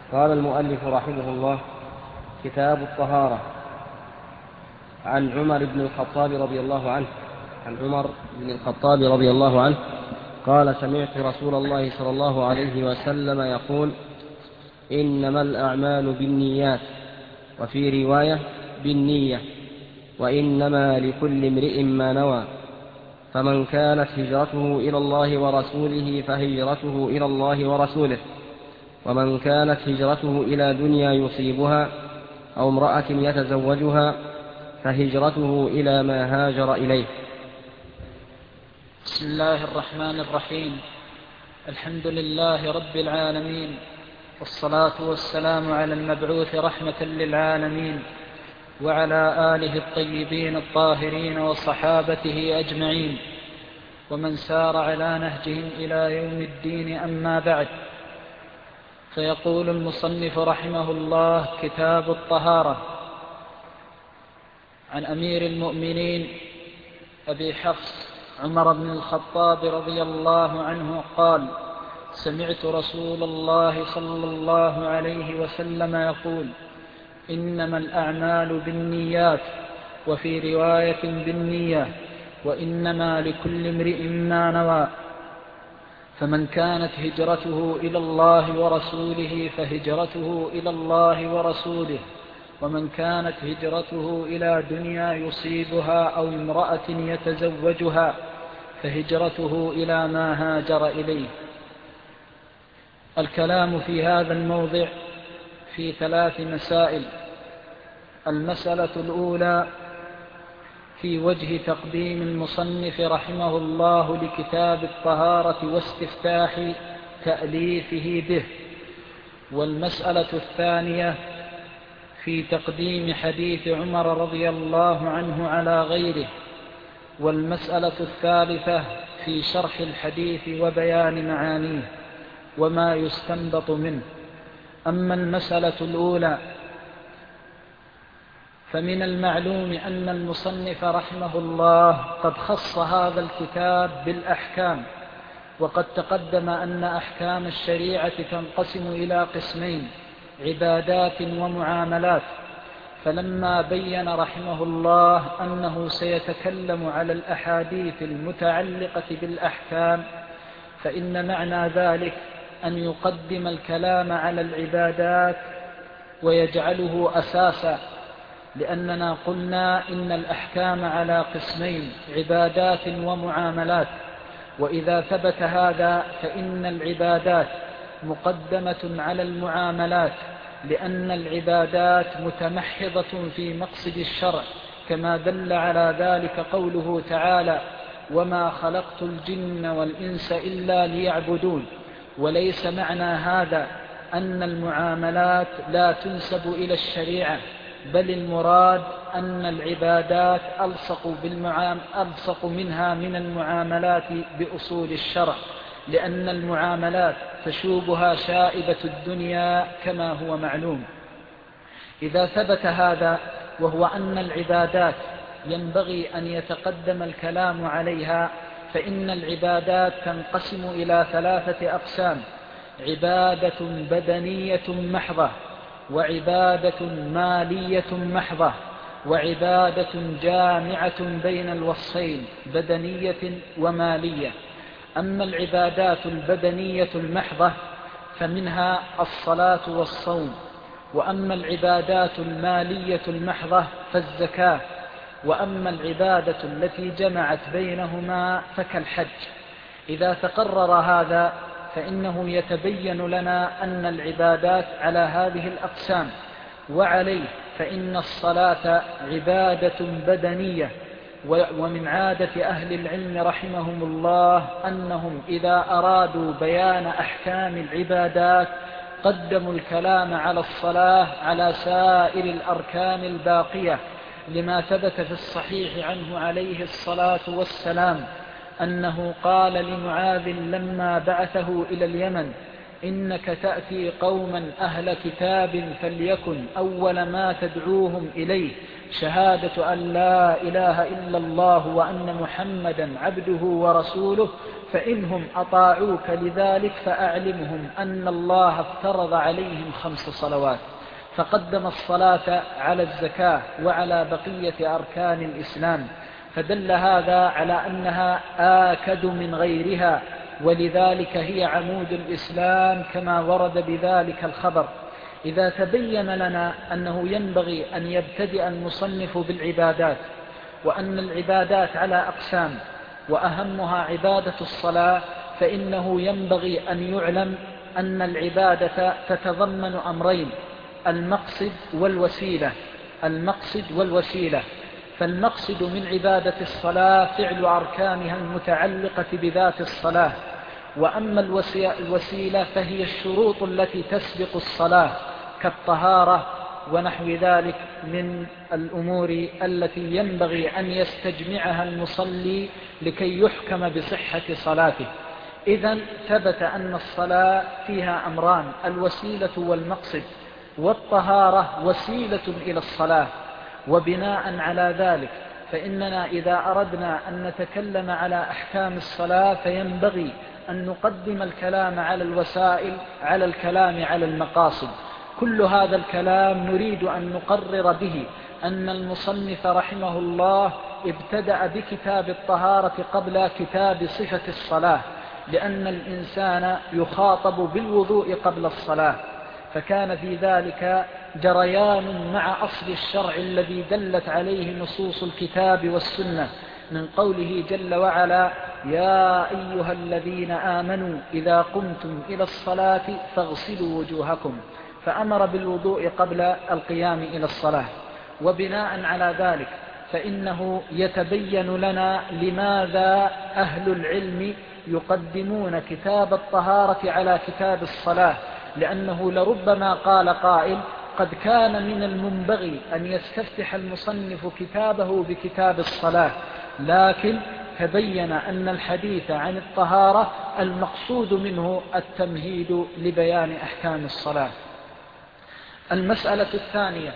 قال المؤلف رحمه الله: كتاب الطهارة. عن عمر بن الخطاب رضي الله عنه قال: سمعت رسول الله صلى الله عليه وسلم يقول: إنما الأعمال بالنيات، وفي رواية بالنية، وإنما لكل امرئ ما نوى، فمن كانت هجرته إلى الله ورسوله فهجرته إلى الله ورسوله، ومن كانت هجرته إلى دنيا يصيبها أو امرأة يتزوجها فهجرته إلى ما هاجر إليه. بسم الله الرحمن الرحيم. الحمد لله رب العالمين، والصلاة والسلام على المبعوث رحمة للعالمين، وعلى آله الطيبين الطاهرين وصحابته أجمعين، ومن سار على نهجهم إلى يوم الدين. أما بعد، فيقول المصنف رحمه الله: كتاب الطهارة. عن أمير المؤمنين أبي حفص عمر بن الخطاب رضي الله عنه قال: سمعت رسول الله صلى الله عليه وسلم يقول: إنما الأعمال بالنيات، وفي رواية بالنية، وإنما لكل امرئ ما نوى، فمن كانت هجرته إلى الله ورسوله فهجرته إلى الله ورسوله، ومن كانت هجرته إلى دنيا يصيبها أو امرأة يتزوجها فهجرته إلى ما هاجر إليه. الكلام في هذا الموضع في 3 مسائل. المسألة الأولى في وجه تقديم المصنف رحمه الله لكتاب الطهارة واستفتاح تأليفه به. والمسألة الثانية في تقديم حديث عمر رضي الله عنه على غيره. والمسألة الثالثة في شرح الحديث وبيان معانيه وما يستنبط منه. أما المسألة الأولى، فمن المعلوم أن المصنف رحمه الله قد خص هذا الكتاب بالأحكام، وقد تقدم أن أحكام الشريعة تنقسم إلى قسمين: عبادات ومعاملات. فلما بين رحمه الله أنه سيتكلم على الأحاديث المتعلقة بالأحكام، فإن معنى ذلك أن يقدم الكلام على العبادات ويجعله أساسا، لأننا قلنا إن الأحكام على قسمين: عبادات ومعاملات. وإذا ثبت هذا فإن العبادات مقدمة على المعاملات، لأن العبادات متمحضة في مقصد الشرع، كما دل على ذلك قوله تعالى: وما خلقت الجن والإنس إلا ليعبدون. وليس معنى هذا أن المعاملات لا تنسب إلى الشريعة، بل المراد أن العبادات ألصق منها من المعاملات بأصول الشرع، لأن المعاملات تشوبها شائبة الدنيا كما هو معلوم. إذا ثبت هذا، وهو أن العبادات ينبغي أن يتقدم الكلام عليها، فإن العبادات تنقسم إلى 3 أقسام: عبادة بدنية محضة، وعبادة مالية محضة، وعبادة جامعة بين الوصفين بدنية ومالية. أما العبادات البدنية المحضة فمنها الصلاة والصوم، وأما العبادات المالية المحضة فالزكاة، وأما العبادة التي جمعت بينهما فكالحج. إذا تقرر هذا فإنه يتبين لنا أن العبادات على هذه الأقسام. وعليه فإن الصلاة عبادة بدنية، ومن عادة أهل العلم رحمهم الله أنهم إذا أرادوا بيان أحكام العبادات قدموا الكلام على الصلاة على سائر الأركان الباقية، لما ثبت في الصحيح عنه عليه الصلاة والسلام أنه قال لمعاذ لما بعثه إلى اليمن: إنك تأتي قوما أهل كتاب، فليكن أول ما تدعوهم إليه شهادة أن لا إله إلا الله وأن محمدا عبده ورسوله، فإنهم أطاعوك لذلك فأعلمهم أن الله افترض عليهم 5 صلوات، فقدم الصلاة على الزكاة وعلى بقية أركان الإسلام، فدل هذا على أنها آكد من غيرها، ولذلك هي عمود الإسلام كما ورد بذلك الخبر. إذا تبين لنا أنه ينبغي أن يبتدئ المصنف بالعبادات، وأن العبادات على أقسام وأهمها عبادة الصلاة، فإنه ينبغي أن يعلم أن العبادة تتضمن أمرين: المقصد والوسيلة. فالمقصد من عبادة الصلاة فعل أركانها المتعلقة بذات الصلاة، وأما الوسيلة فهي الشروط التي تسبق الصلاة كالطهارة ونحو ذلك من الأمور التي ينبغي أن يستجمعها المصلي لكي يحكم بصحة صلاته. إذن ثبت أن الصلاة فيها أمران: الوسيلة والمقصد، والطهارة وسيلة إلى الصلاة. وبناء على ذلك فإننا إذا أردنا أن نتكلم على أحكام الصلاة فينبغي أن نقدم الكلام على الوسائل على الكلام على المقاصد. كل هذا الكلام نريد أن نقرر به أن المصنف رحمه الله ابتدأ بكتاب الطهارة قبل كتاب صفة الصلاة، لأن الإنسان يخاطب بالوضوء قبل الصلاة، فكان في ذلك جريان مع أصل الشرع الذي دلت عليه نصوص الكتاب والسنة، من قوله جل وعلا: يا أيها الذين آمنوا إذا قمتم إلى الصلاة فاغسلوا وجوهكم، فأمر بالوضوء قبل القيام إلى الصلاة. وبناء على ذلك فإنه يتبين لنا لماذا أهل العلم يقدمون كتاب الطهارة على كتاب الصلاة، لأنه لربما قال قائل: قد كان من المنبغي أن يستفتح المصنف كتابه بكتاب الصلاة، لكن تبين أن الحديث عن الطهارة المقصود منه التمهيد لبيان أحكام الصلاة. المسألة الثانية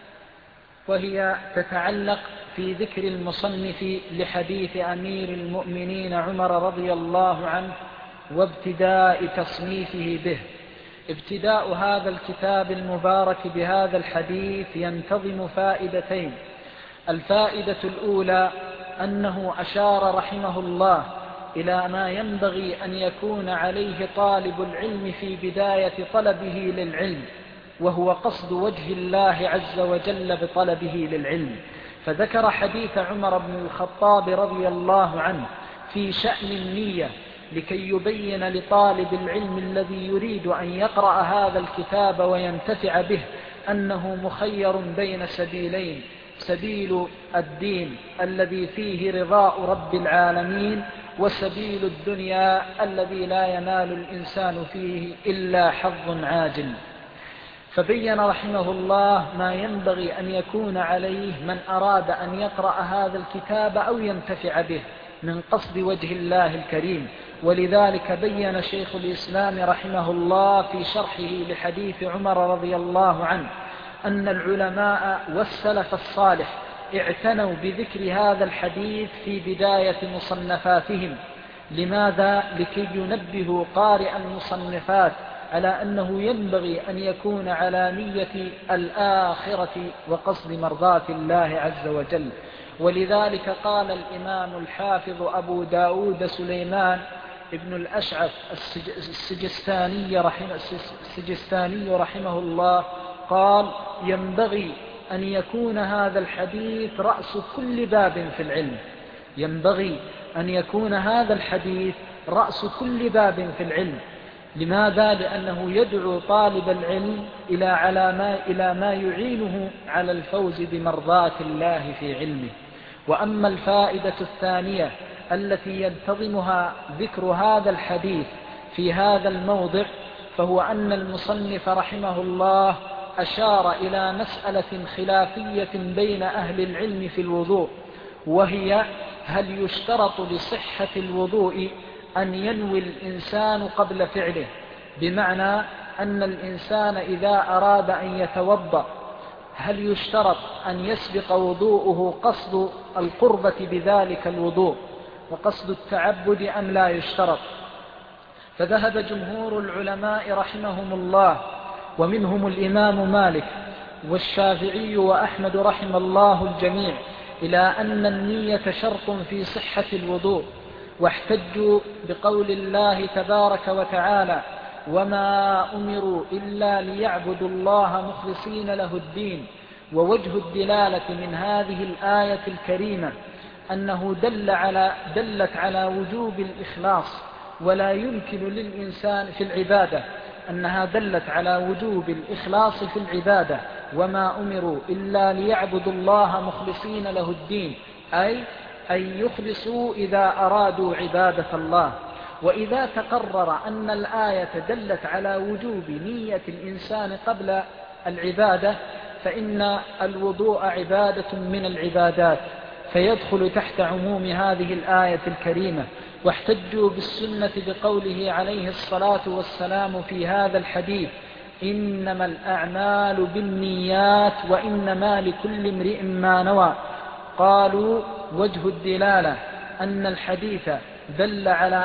وهي تتعلق في ذكر المصنف لحديث أمير المؤمنين عمر رضي الله عنه وابتداء تصنيفه به. ابتداء هذا الكتاب المبارك بهذا الحديث ينتظم فائدتين: الفائدة الأولى أنه أشار رحمه الله إلى ما ينبغي أن يكون عليه طالب العلم في بداية طلبه للعلم، وهو قصد وجه الله عز وجل بطلبه للعلم، فذكر حديث عمر بن الخطاب رضي الله عنه في شأن النية لكي يبين لطالب العلم الذي يريد أن يقرأ هذا الكتاب وينتفع به أنه مخير بين سبيلين: سبيل الدين الذي فيه رضاء رب العالمين، وسبيل الدنيا الذي لا ينال الإنسان فيه إلا حظ عاجل. فبين رحمه الله ما ينبغي أن يكون عليه من أراد أن يقرأ هذا الكتاب أو ينتفع به من قصد وجه الله الكريم. ولذلك بين شيخ الإسلام رحمه الله في شرحه لحديث عمر رضي الله عنه أن العلماء والسلف الصالح اعتنوا بذكر هذا الحديث في بداية مصنفاتهم. لماذا؟ لكي ينبهوا قارئ المصنفات على أنه ينبغي أن يكون على نية الآخرة وقصد مرضاة الله عز وجل. ولذلك قال الإمام الحافظ أبو داود سليمان ابن الأشعث السجستاني رحمه الله قال: ينبغي أن يكون هذا الحديث رأس كل باب في العلم. ينبغي أن يكون هذا الحديث رأس كل باب في العلم. لماذا؟ لأنه يدعو طالب العلم إلى ما يعينه على الفوز بمرضاة الله في علمه. وأما الفائدة الثانية التي ينتظمها ذكر هذا الحديث في هذا الموضع، فهو أن المصنف رحمه الله أشار إلى مسألة خلافية بين أهل العلم في الوضوء، وهي: هل يشترط لصحة الوضوء أن ينوي الإنسان قبل فعله؟ بمعنى أن الإنسان إذا أراد أن يتوضأ هل يشترط أن يسبق وضوءه قصد القربة بذلك الوضوء، وقصد التعبد أم لا يشترط؟ فذهب جمهور العلماء رحمهم الله ومنهم الإمام مالك والشافعي وأحمد رحم الله الجميع إلى أن النية شرط في صحة الوضوء، واحتجوا بقول الله تبارك وتعالى: وما أمروا إلا ليعبدوا الله مخلصين له الدين. ووجه الدلالة من هذه الآية الكريمة أنه دلت على وجوب الإخلاص، ولا يمكن للإنسان في العبادة، أنها دلت على وجوب الإخلاص في العبادة. وما أمروا إلا ليعبدوا الله مخلصين له الدين، أي أن يخلصوا إذا أرادوا عبادة الله. وإذا تقرر أن الآية دلت على وجوب نية الإنسان قبل العبادة، فإن الوضوء عبادة من العبادات، فيدخل تحت عموم هذه الآية الكريمة. واحتجوا بالسنة بقوله عليه الصلاة والسلام في هذا الحديث: إنما الأعمال بالنيات وإنما لكل امرئ ما نوى. قالوا: وجه الدلالة أن الحديث دل على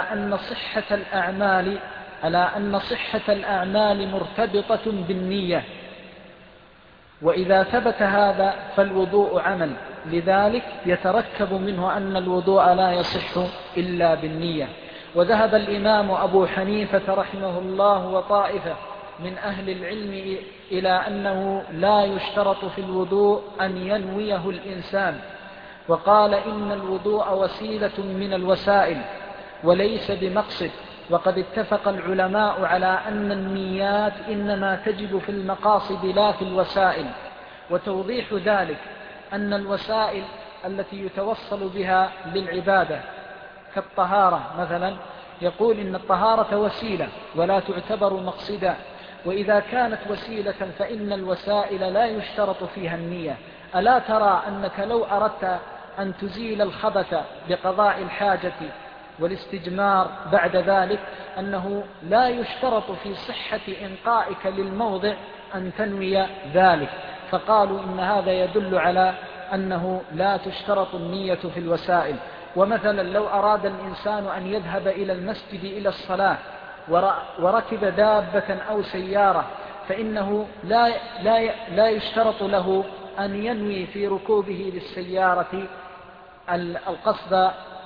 أن صحة الأعمال مرتبطة بالنية، وإذا ثبت هذا فالوضوء عمل، لذلك يتركب منه أن الوضوء لا يصح إلا بالنية. وذهب الإمام أبو حنيفة رحمه الله وطائفة من أهل العلم إلى أنه لا يشترط في الوضوء أن ينويه الإنسان، وقال إن الوضوء وسيلة من الوسائل وليس بمقصد. وقد اتفق العلماء على أن النيات إنما تجب في المقاصد لا في الوسائل. وتوضيح ذلك أن الوسائل التي يتوصل بها للعبادة كالطهارة مثلا، يقول إن الطهارة وسيلة ولا تعتبر مقصدا، وإذا كانت وسيلة فإن الوسائل لا يشترط فيها النية. ألا ترى أنك لو أردت أن تزيل الخبث بقضاء الحاجة والاستجمار بعد ذلك أنه لا يشترط في صحة إنقائك للموضع أن تنوي ذلك، فقالوا إن هذا يدل على أنه لا تشترط النية في الوسائل. ومثلا لو أراد الإنسان أن يذهب إلى المسجد إلى الصلاة وركب دابة أو سيارة، فإنه لا يشترط له أن ينوي في ركوبه للسيارة القصد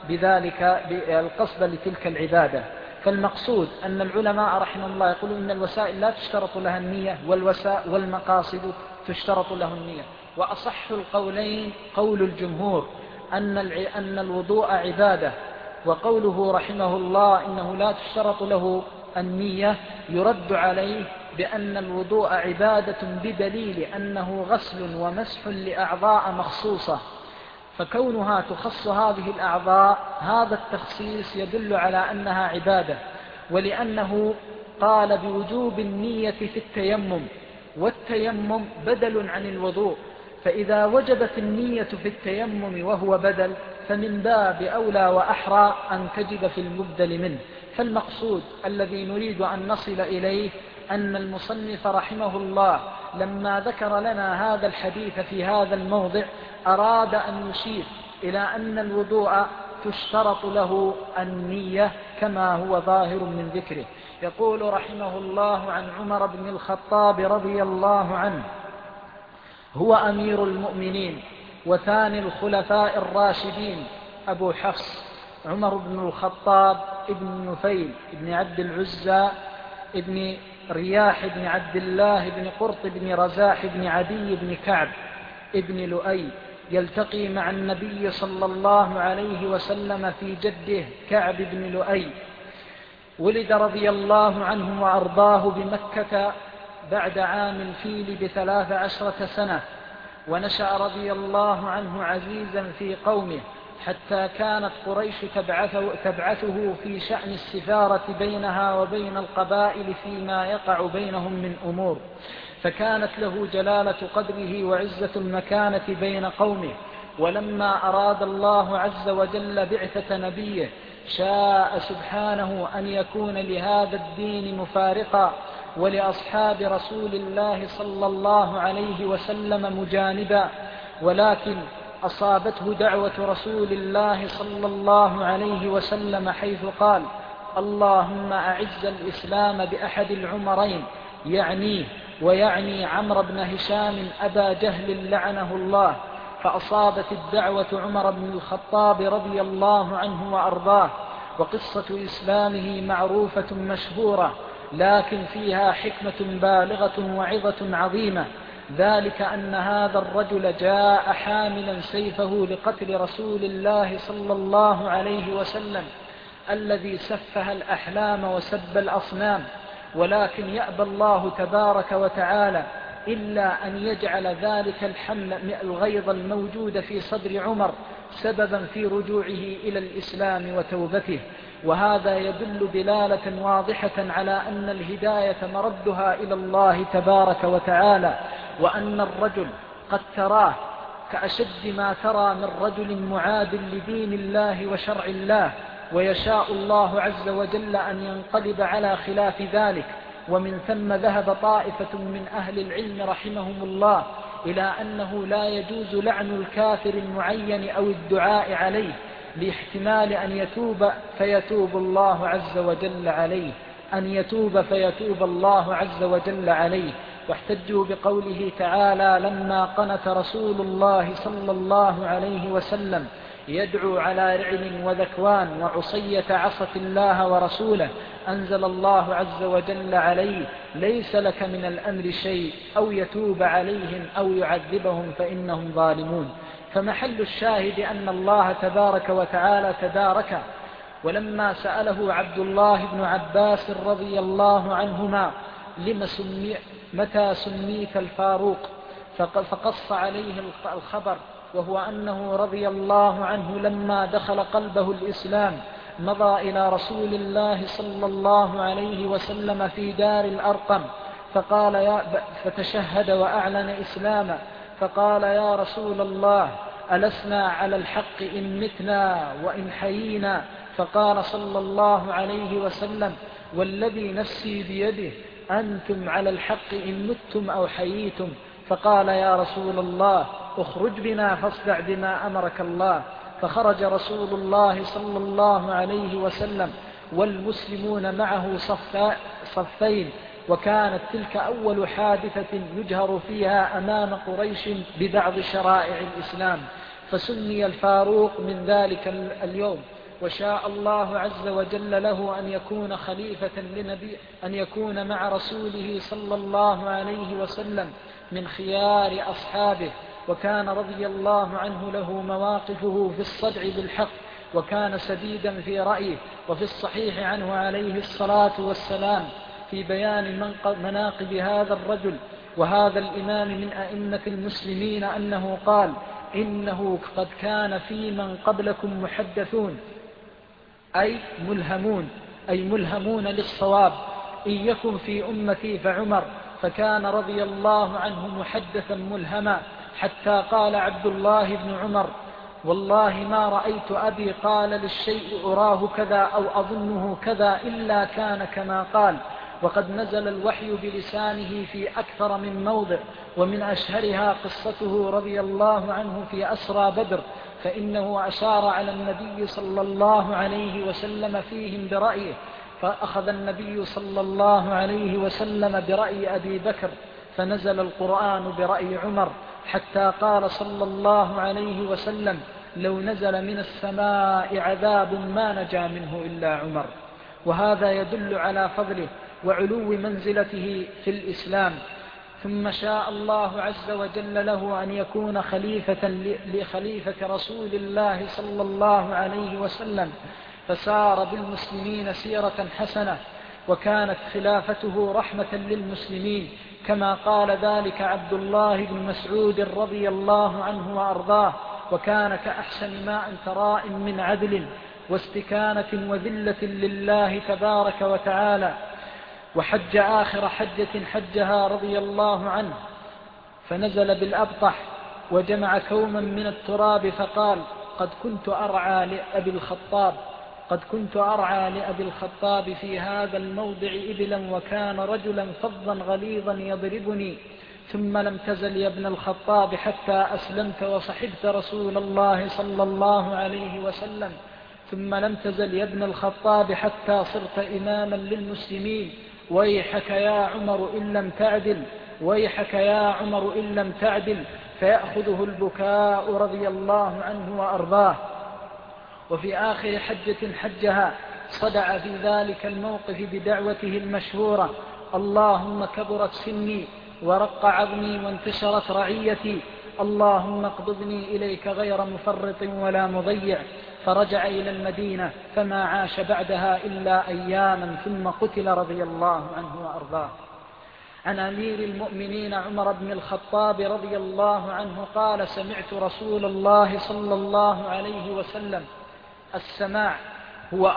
لتلك العبادة. فالمقصود أن العلماء رحمه الله يقولون إن الوسائل لا تشترط لها النية والمقاصد تشترط له النية. وأصح القولين قول الجمهور أن الوضوء عبادة، وقوله رحمه الله إنه لا تشترط له النية يرد عليه بأن الوضوء عبادة بدليل أنه غسل ومسح لأعضاء مخصوصة، فكونها تخص هذه الأعضاء هذا التخصيص يدل على أنها عبادة. ولأنه قال بوجوب النية في التيمم، والتيمم بدل عن الوضوء، فإذا وجبت النية في التيمم وهو بدل فمن باب أولى وأحرى أن تجب في المبدل منه. فالمقصود الذي نريد أن نصل إليه أن المصنف رحمه الله لما ذكر لنا هذا الحديث في هذا الموضع أراد أن يشير إلى أن الوضوء تشترط له النية كما هو ظاهر من ذكره. يقول رحمه الله عن عمر بن الخطاب رضي الله عنه: هو أمير المؤمنين وثاني الخلفاء الراشدين أبو حفص عمر بن الخطاب ابن نفيل ابن عبد العزى ابن رياح بن عبد الله بن قرط بن رزاح بن عدي بن كعب ابن لؤي، يلتقي مع النبي صلى الله عليه وسلم في جده كعب بن لؤي. ولد رضي الله عنه وأرضاه بمكة بعد عام الفيل ب13 سنة، ونشأ رضي الله عنه عزيزا في قومه حتى كانت قريش تبعثه في شأن السفارة بينها وبين القبائل فيما يقع بينهم من أمور، فكانت له جلالة قدره وعزة المكانة بين قومه. ولما أراد الله عز وجل بعثة نبيه شاء سبحانه أن يكون لهذا الدين مفارقا ولأصحاب رسول الله صلى الله عليه وسلم مجانبا، ولكن أصابته دعوة رسول الله صلى الله عليه وسلم حيث قال: اللهم أعز الإسلام بأحد العمرين، يعنيه ويعني عمرو بن هشام أبا جهل لعنه الله. فأصابت الدعوة عمر بن الخطاب رضي الله عنه وأرضاه. وقصة إسلامه معروفة مشهورة، لكن فيها حكمة بالغة وعظة عظيمة، ذلك أن هذا الرجل جاء حاملا سيفه لقتل رسول الله صلى الله عليه وسلم الذي سفه الأحلام وسب الأصنام، ولكن يأبى الله تبارك وتعالى إلا أن يجعل ذلك الحمل الغيظ الموجود في صدر عمر سببا في رجوعه إلى الإسلام وتوبته. وهذا يدل دلالة واضحة على أن الهداية مردها إلى الله تبارك وتعالى، وأن الرجل قد تراه كأشد ما ترى من رجل معاد لدين الله وشرع الله، ويشاء الله عز وجل أن ينقلب على خلاف ذلك. ومن ثم ذهب طائفة من أهل العلم رحمهم الله إلى أنه لا يجوز لعن الكافر المعين أو الدعاء عليه، لاحتمال أن يتوب فيتوب الله عز وجل عليه، أن يتوب فيتوب الله عز وجل عليه. واحتجوا بقوله تعالى: لما قنت رسول الله صلى الله عليه وسلم يدعو على رعل وذكوان وعصية عصت الله ورسوله، أنزل الله عز وجل عليه: ليس لك من الأمر شيء، أو يتوب عليهم أو يعذبهم فإنهم ظالمون. فمحل الشاهد أن الله تبارك وتعالى تدارك. ولما سأله عبد الله بن عباس رضي الله عنهما: متى سميت الفاروق؟ فقص عليه الخبر، وهو أنه رضي الله عنه لما دخل قلبه الإسلام مضى إلى رسول الله صلى الله عليه وسلم في دار الأرقم فتشهد وأعلن إسلاما، فقال: يا رسول الله، ألسنا على الحق إن متنا وإن حيينا؟ فقال صلى الله عليه وسلم: والذي نفسي بيده أنتم على الحق إن متم أو حييتم. فقال: يا رسول الله، اخرج بنا فاصدع بما أمرك الله. فخرج رسول الله صلى الله عليه وسلم والمسلمون معه صفين، وكانت تلك أول حادثة يجهر فيها أمام قريش ببعض شرائع الإسلام، فسمي الفاروق من ذلك اليوم. وشاء الله عز وجل له أن يكون خليفة لنبي، أن يكون مع رسوله صلى الله عليه وسلم من خيار أصحابه. وكان رضي الله عنه له مواقفه في الصدع بالحق، وكان سديدا في رأيه. وفي الصحيح عنه عليه الصلاة والسلام في بيان مناقب هذا الرجل وهذا الإمام من أئمة المسلمين أنه قال: إنه قد كان في من قبلكم محدثون، أي ملهمون للصواب. إن يكن في أمتي فعمر، فكان رضي الله عنه محدثا ملهما، حتى قال عبد الله بن عمر: والله ما رأيت أبي قال للشيء أراه كذا أو أظنه كذا إلا كان كما قال. وقد نزل الوحي بلسانه في أكثر من موضع، ومن أشهرها قصته رضي الله عنه في أسرى بدر، فإنه أشار على النبي صلى الله عليه وسلم فيهم برأيه، فأخذ النبي صلى الله عليه وسلم برأي أبي بكر، فنزل القرآن برأي عمر، حتى قال صلى الله عليه وسلم: لو نزل من السماء عذاب ما نجا منه إلا عمر. وهذا يدل على فضله وعلو منزلته في الإسلام. ثم شاء الله عز وجل له أن يكون لخليفة رسول الله صلى الله عليه وسلم، فسار بالمسلمين سيرة حسنة، وكانت خلافته رحمة للمسلمين، كما قال ذلك عبد الله بن مسعود رضي الله عنه وأرضاه: وكان كأحسن ما أنت راء من عدل واستكانة وذلة لله تبارك وتعالى. وحج آخر حجة حجها رضي الله عنه، فنزل بالأبطح وجمع كوما من التراب، فقال: قد كنت أرعى لأبي الخطاب في هذا الموضع إبلا، وكان رجلا فظا غليظا يضربني، ثم لم تزل يا ابن الخطاب حتى أسلمت وصحبت رسول الله صلى الله عليه وسلم، ثم لم تزل يا ابن الخطاب حتى صرت إماما للمسلمين، ويحك يا عمر إن لم تعدل، ويحك يا عمر إن لم تعدل، فيأخذه البكاء رضي الله عنه وأرضاه. وفي آخر حجة حجها صدع في ذلك الموقف بدعوته المشهورة: اللهم كبرت سني ورق عظمي وانتشرت رعيتي، اللهم اقبضني إليك غير مفرط ولا مضيع. فرجع إلى المدينة فما عاش بعدها إلا أياما ثم قتل رضي الله عنه وأرضاه. عن أمير المؤمنين عمر بن الخطاب رضي الله عنه قال: سمعت رسول الله صلى الله عليه وسلم: السماع هو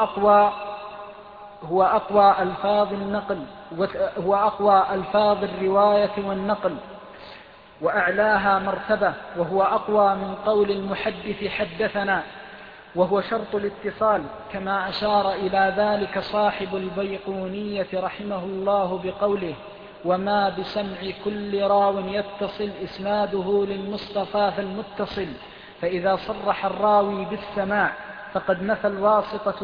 أقوى ألفاظ النقل، هو أقوى ألفاظ الرواية والنقل وأعلاها مرتبة، وهو أقوى من قول المحدث حدثنا، وهو شرط الاتصال، كما أشار إلى ذلك صاحب البيقونية رحمه الله بقوله: وما بسمع كل راو يتصل إسناده للمصطفى فالمتصل. فإذا صرح الراوي بالسماع فقد نفى الواسطة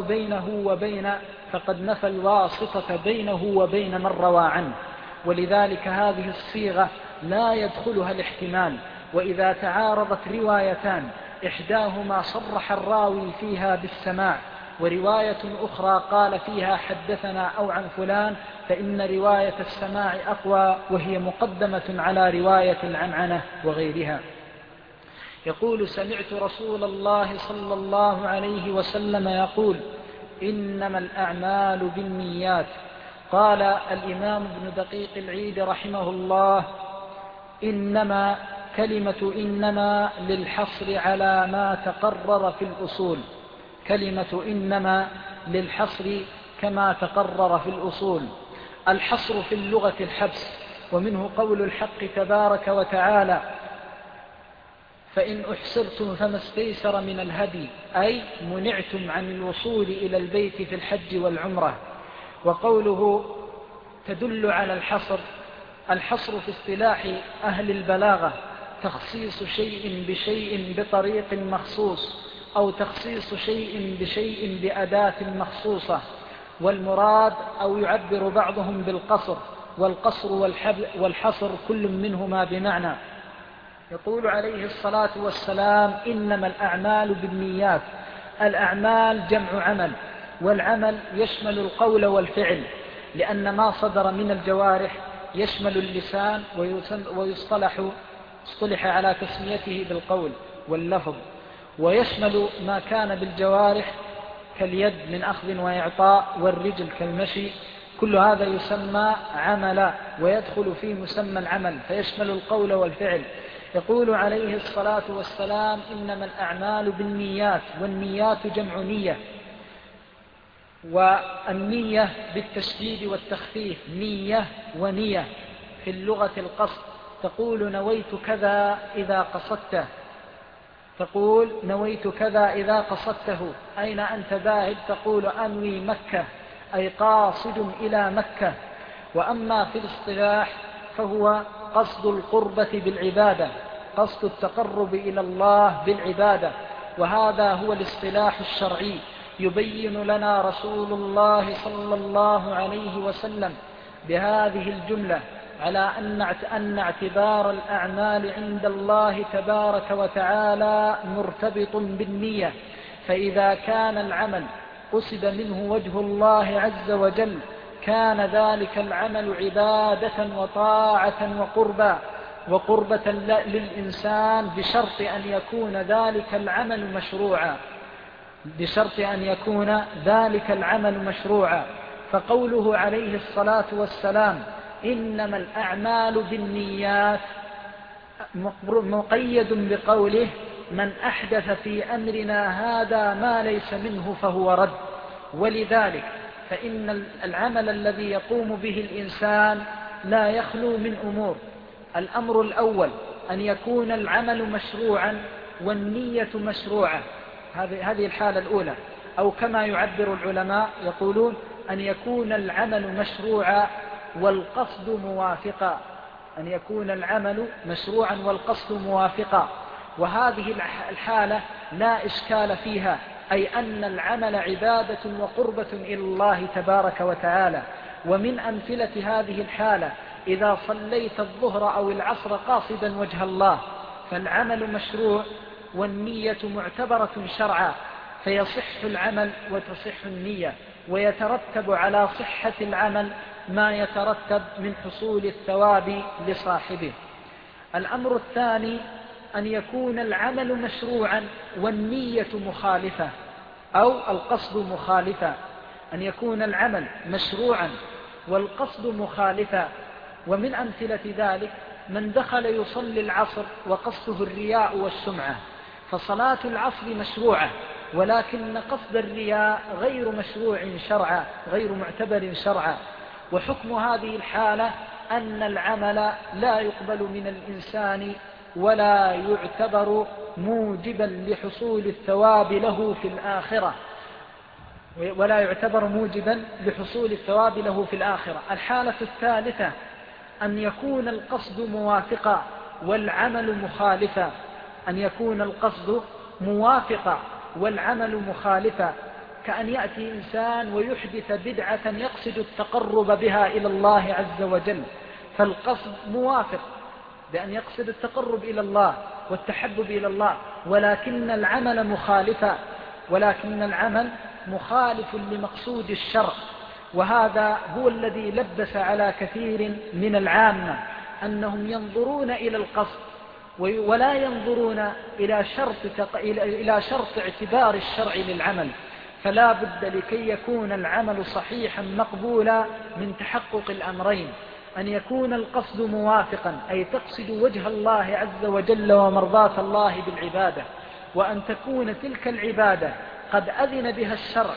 بينه وبين من روى عنه، ولذلك هذه الصيغة لا يدخلها الاحتمال. وإذا تعارضت روايتان إحداهما صرح الراوي فيها بالسماع ورواية أخرى قال فيها حدثنا أو عن فلان، فإن رواية السماع أقوى، وهي مقدمة على رواية العنعنة وغيرها. يقول: سمعت رسول الله صلى الله عليه وسلم يقول: إنما الأعمال بالنيات. قال الإمام ابن دقيق العيد رحمه الله: إنما، كلمة إنما للحصر على ما تقرر في الأصول، كلمة إنما للحصر كما تقرر في الأصول. الحصر في اللغة الحبس، ومنه قول الحق تبارك وتعالى: فإن أحصرتم فما استيسر من الهدي، أي منعتم عن الوصول إلى البيت في الحج والعمرة. وقوله تدل على الحصر. الحصر في اصطلاح أهل البلاغة تخصيص شيء بشيء بطريق مخصوص، أو تخصيص شيء بشيء بأداة مخصوصة. والمراد، أو يعبر بعضهم بالقصر، والقصر والحصر كل منهما بمعنى. يقول عليه الصلاة والسلام: إنما الأعمال بالنيات. الأعمال جمع عمل، والعمل يشمل القول والفعل، لأن ما صدر من الجوارح يشمل اللسان، واصطلح على تسميته بالقول واللفظ، ويشمل ما كان بالجوارح كاليد من أخذ وإعطاء، والرجل كالمشي. كل هذا يسمى عملا، ويدخل في مسمى العمل، فيشمل القول والفعل. يقول عليه الصلاة والسلام: إنما الأعمال بالنيات. والنيات جمع نية، والنية بالتشديد والتخفيف، نية ونية. في اللغة القصد، تقول نويت كذا إذا قصدته، تقول نويت كذا إذا قصدته. أين أنت ذاهب؟ تقول أنوي مكة، أي قاصد إلى مكة. وأما في الاصطلاح فهو قصد القربة بالعبادة، قصد التقرب إلى الله بالعبادة، وهذا هو الاصطلاح الشرعي. يبين لنا رسول الله صلى الله عليه وسلم بهذه الجملة على أن اعتبار الأعمال عند الله تبارك وتعالى مرتبط بالنية. فإذا كان العمل قصد منه وجه الله عز وجل كان ذلك العمل عبادة وطاعة وقربة للإنسان، بشرط أن يكون ذلك العمل مشروعا، بشرط أن يكون ذلك العمل مشروعا. فقوله عليه الصلاة والسلام: إنما الأعمال بالنيات، مقيد بقوله: من أحدث في أمرنا هذا ما ليس منه فهو رد. ولذلك فإن العمل الذي يقوم به الإنسان لا يخلو من أمور. الأمر الأول أن يكون العمل مشروعا والنية مشروعة، هذه الحالة الأولى. أو كما يعبر العلماء يقولون: أن يكون العمل مشروعا والقصد موافقا. أن يكون العمل مشروعا والقصد موافقا، وهذه الحالة لا إشكال فيها، أي أن العمل عبادة وقربة إلى الله تبارك وتعالى. ومن أمثلة هذه الحالة إذا صليت الظهر أو العصر قاصدا وجه الله فالعمل مشروع والنية معتبرة شرعا، فيصح العمل وتصح النية، ويترتب على صحة العمل ما يترتب من حصول الثواب لصاحبه. الأمر الثاني أن يكون العمل مشروعا والنية مخالفة أو القصد مخالفا، أن يكون العمل مشروعا والقصد مخالفا. ومن أمثلة ذلك من دخل يصلي العصر وقصده الرياء والسمعة، فصلاة العصر مشروعة، ولكن قصد الرياء غير مشروع شرعا، غير معتبر شرعا. وحكم هذه الحالة أن العمل لا يقبل من الإنسان ولا يعتبر موجبا لحصول الثواب له في الآخرة، ولا يعتبر موجبا لحصول الثواب له في الآخرة. الحالة الثالثة أن يكون القصد موافقا والعمل مخالفا، أن يكون القصد موافقا والعمل مخالفا، كأن يأتي إنسان ويحدث بدعة يقصد التقرب بها إلى الله عز وجل، فالقصد موافق بأن يقصد التقرب إلى الله والتحبب إلى الله، ولكن العمل مخالف لمقصود الشرع. وهذا هو الذي لبس على كثير من العامة أنهم ينظرون إلى القصد ولا ينظرون إلى شرط اعتبار الشرع للعمل. فلا بد لكي يكون العمل صحيحا مقبولا من تحقق الأمرين: أن يكون القصد موافقا، أي تقصد وجه الله عز وجل ومرضاة الله بالعبادة، وأن تكون تلك العبادة قد أذن بها الشرع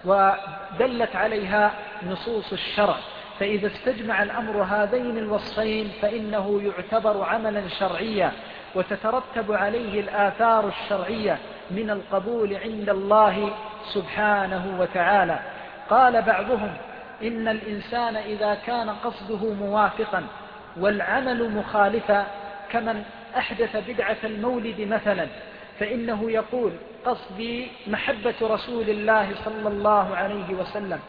ودلت عليها نصوص الشرع. فإذا استجمع الأمر هذين الوصفين فإنه يعتبر عملا شرعيا، وتترتب عليه الآثار الشرعية من القبول عند الله سبحانه وتعالى. قال بعضهم إن الإنسان إذا كان قصده موافقا والعمل مخالفا، كمن أحدث بدعة المولد مثلا، فإنه يقول قصدي محبة رسول الله صلى الله عليه وسلم.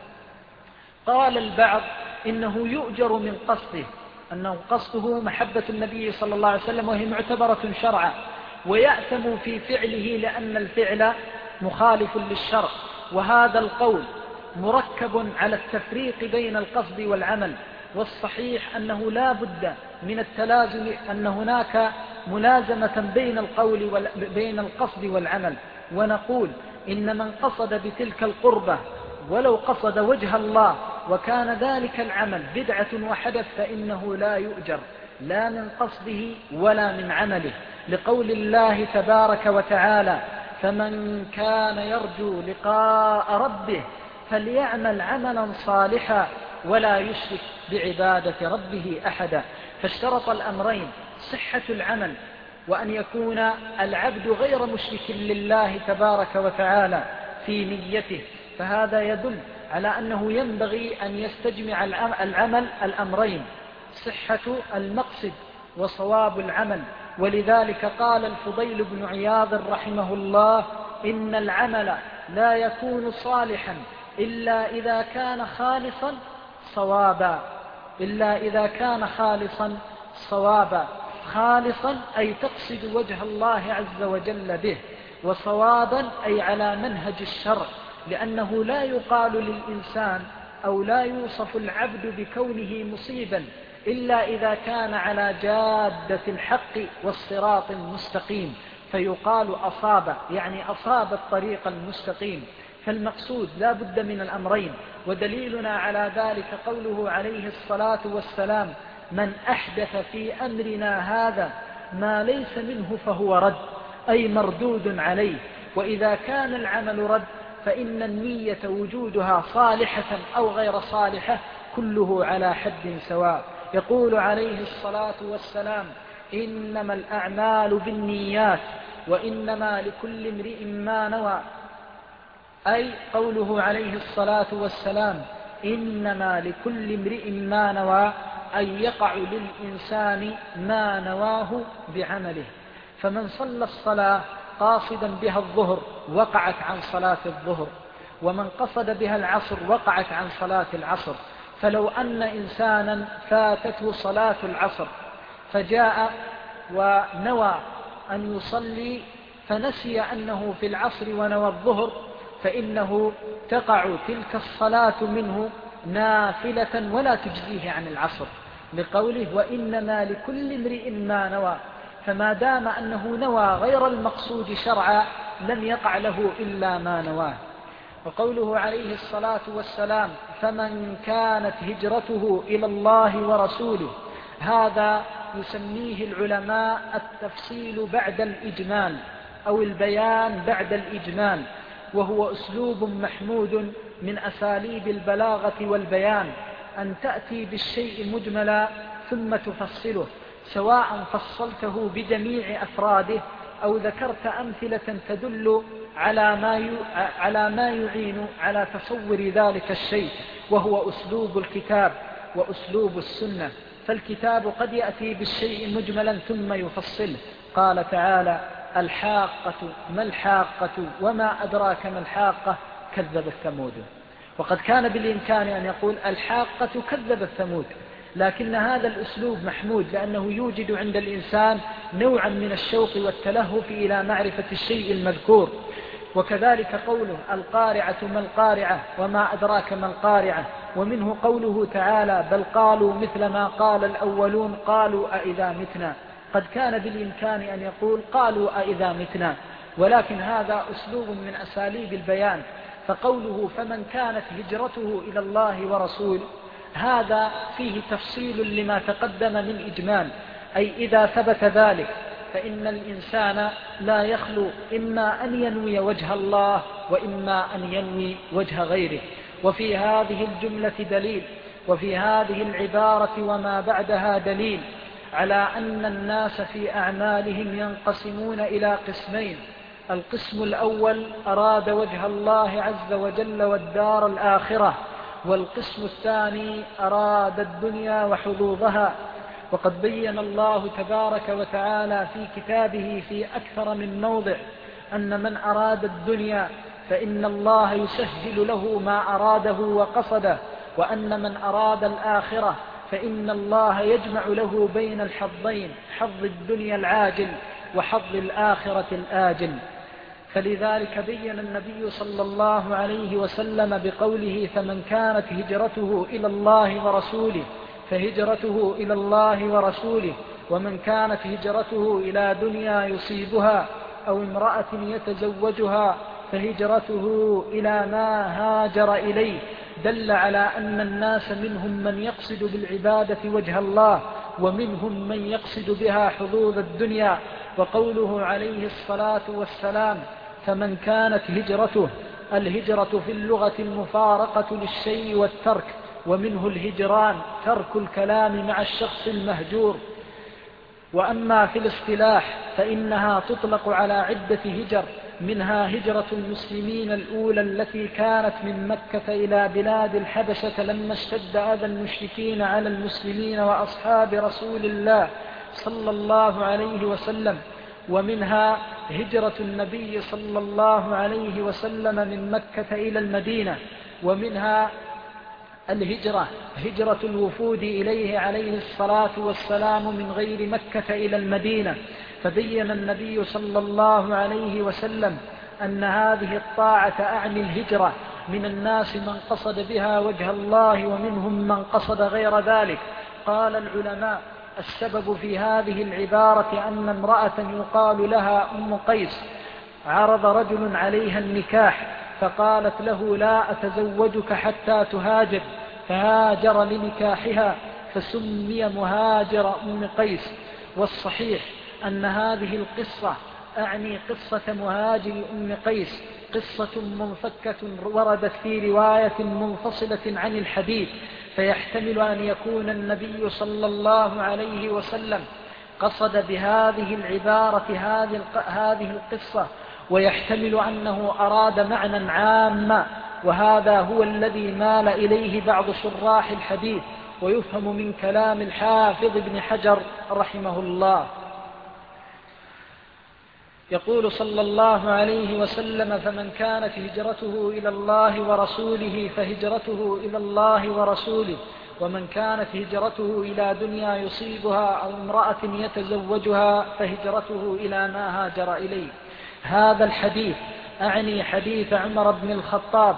قال البعض إنه يؤجر من قصده، أنه قصده محبة النبي صلى الله عليه وسلم وهي معتبرة شرعا، ويأثم في فعله لأن الفعل مخالف للشرع. وهذا القول مركب على التفريق بين القصد والعمل، والصحيح أنه لا بد من التلازم، أن هناك ملازمة بين القصد والعمل. ونقول إن من قصد بتلك القربة ولو قصد وجه الله وكان ذلك العمل بدعة وحدث فإنه لا يؤجر لا من قصده ولا من عمله، لقول الله تبارك وتعالى: فمن كان يرجو لقاء ربه فليعمل عملا صالحا ولا يشرك بعبادة ربه أحدا. فاشترط الأمرين: صحة العمل وأن يكون العبد غير مشرك لله تبارك وتعالى في نيته. فهذا يدل على أنه ينبغي أن يستجمع العمل الأمرين: صحة المقصد وصواب العمل. ولذلك قال الفضيل بن عياض رحمه الله: إن العمل لا يكون صالحا إلا إذا كان خالصا صوابا، إلا إذا كان خالصا صوابا. خالصا أي تقصد وجه الله عز وجل به، وصوابا أي على منهج الشرع، لأنه لا يقال للإنسان أو لا يوصف العبد بكونه مصيبا إلا إذا كان على جادة الحق والصراط المستقيم، فيقال أصاب، يعني أصاب الطريق المستقيم. فالمقصود لا بد من الأمرين. ودليلنا على ذلك قوله عليه الصلاة والسلام: من أحدث في أمرنا هذا ما ليس منه فهو رد، أي مردود عليه. وإذا كان العمل رد فإن النية وجودها صالحة أو غير صالحة كله على حد سواء. يقول عليه الصلاة والسلام: إنما الأعمال بالنيات وإنما لكل امرئ ما نوى. أي قوله عليه الصلاة والسلام: إنما لكل امرئ ما نوى، أن يقع للإنسان ما نواه بعمله. فمن صلى الصلاة قاصدا بها الظهر وقعت عن صلاة الظهر، ومن قصد بها العصر وقعت عن صلاة العصر. فلو أن إنسانا فاتته صلاة العصر فجاء ونوى أن يصلي فنسي أنه في العصر ونوى الظهر، فإنه تقع تلك الصلاة منه نافلة ولا تجزيه عن العصر، لقوله وإنما لكل امرئ ما نوى. فما دام أنه نوى غير المقصود شرعا لم يقع له إلا ما نواه. وقوله عليه الصلاة والسلام فمن كانت هجرته إلى الله ورسوله، هذا يسميه العلماء التفصيل بعد الإجمال أو البيان بعد الإجمال، وهو أسلوب محمود من أساليب البلاغة والبيان، أن تأتي بالشيء مجملا ثم تفصله، سواء فصلته بجميع أفراده أو ذكرت أمثلة تدل على ما يعين على تصور ذلك الشيء، وهو أسلوب الكتاب وأسلوب السنة. فالكتاب قد يأتي بالشيء مجملا ثم يفصله. قال تعالى الحاقة ما الحاقة وما أدراك ما الحاقة كذب الثمود. وقد كان بالإمكان أن يقول الحاقة كذب الثمود، لكن هذا الأسلوب محمود لأنه يوجد عند الإنسان نوعا من الشوق والتلهف إلى معرفة الشيء المذكور. وكذلك قوله القارعة ما القارعة وما أدراك ما القارعة، ومنه قوله تعالى بل قالوا مثل ما قال الأولون قالوا أئذا متنا. قد كان بالإمكان أن يقول قالوا أئذا متنا، ولكن هذا أسلوب من أساليب البيان. فقوله فمن كانت هجرته إلى الله ورسوله، هذا فيه تفصيل لما تقدم من إجمال، أي إذا ثبت ذلك فإن الإنسان لا يخلو إما أن ينوي وجه الله وإما أن ينوي وجه غيره. وفي هذه الجملة دليل، وفي هذه العبارة وما بعدها دليل على أن الناس في أعمالهم ينقسمون إلى قسمين. القسم الأول أراد وجه الله عز وجل والدار الآخرة، والقسم الثاني أراد الدنيا وحظوظها. وقد بين الله تبارك وتعالى في كتابه في أكثر من موضع أن من أراد الدنيا فإن الله يسهل له ما أراده وقصده، وأن من أراد الآخرة فإن الله يجمع له بين الحظين، حظ الدنيا العاجل وحظ الآخرة الآجل. فلذلك بين النبي صلى الله عليه وسلم بقوله فمن كانت هجرته إلى الله ورسوله فهجرته إلى الله ورسوله، ومن كانت هجرته إلى دنيا يصيبها أو امرأة يتزوجها فهجرته إلى ما هاجر إليه، دل على أن الناس منهم من يقصد بالعبادة وجه الله، ومنهم من يقصد بها حظوظ الدنيا. وقوله عليه الصلاة والسلام فمن كانت هجرته، الهجرة في اللغة المفارقة للشيء والترك، ومنه الهجران ترك الكلام مع الشخص المهجور. وأما في الاصطلاح فإنها تطلق على عدة هجر، منها هجرة المسلمين الأولى التي كانت من مكة إلى بلاد الحبشة لما اشتد أذى المشركين على المسلمين وأصحاب رسول الله صلى الله عليه وسلم، ومنها هجرة النبي صلى الله عليه وسلم من مكة إلى المدينة، ومنها الهجرة هجرة الوفود إليه عليه الصلاة والسلام من غير مكة إلى المدينة. فبين النبي صلى الله عليه وسلم أن هذه الطاعة أعني الهجرة، من الناس من قصد بها وجه الله ومنهم من قصد غير ذلك. قال العلماء السبب في هذه العبارة أن امرأة يقال لها أم قيس عرض رجل عليها النكاح فقالت له لا أتزوجك حتى تهاجر، فهاجر لنكاحها فسمي مهاجر أم قيس. والصحيح أن هذه القصة أعني قصة مهاجر أم قيس قصة منفكة وردت في رواية منفصلة عن الحديث، فيحتمل أن يكون النبي صلى الله عليه وسلم قصد بهذه العبارة هذه القصة، ويحتمل أنه أراد معنى عاما، وهذا هو الذي مال إليه بعض شراح الحديث، ويفهم من كلام الحافظ ابن حجر رحمه الله. يقول صلى الله عليه وسلم: فمن كانت هجرته إلى الله ورسوله فهجرته إلى الله ورسوله، ومن كانت هجرته إلى دنيا يصيبها أو امرأة يتزوجها فهجرته إلى ما هاجر إليه. هذا الحديث، أعني حديث عمر بن الخطاب،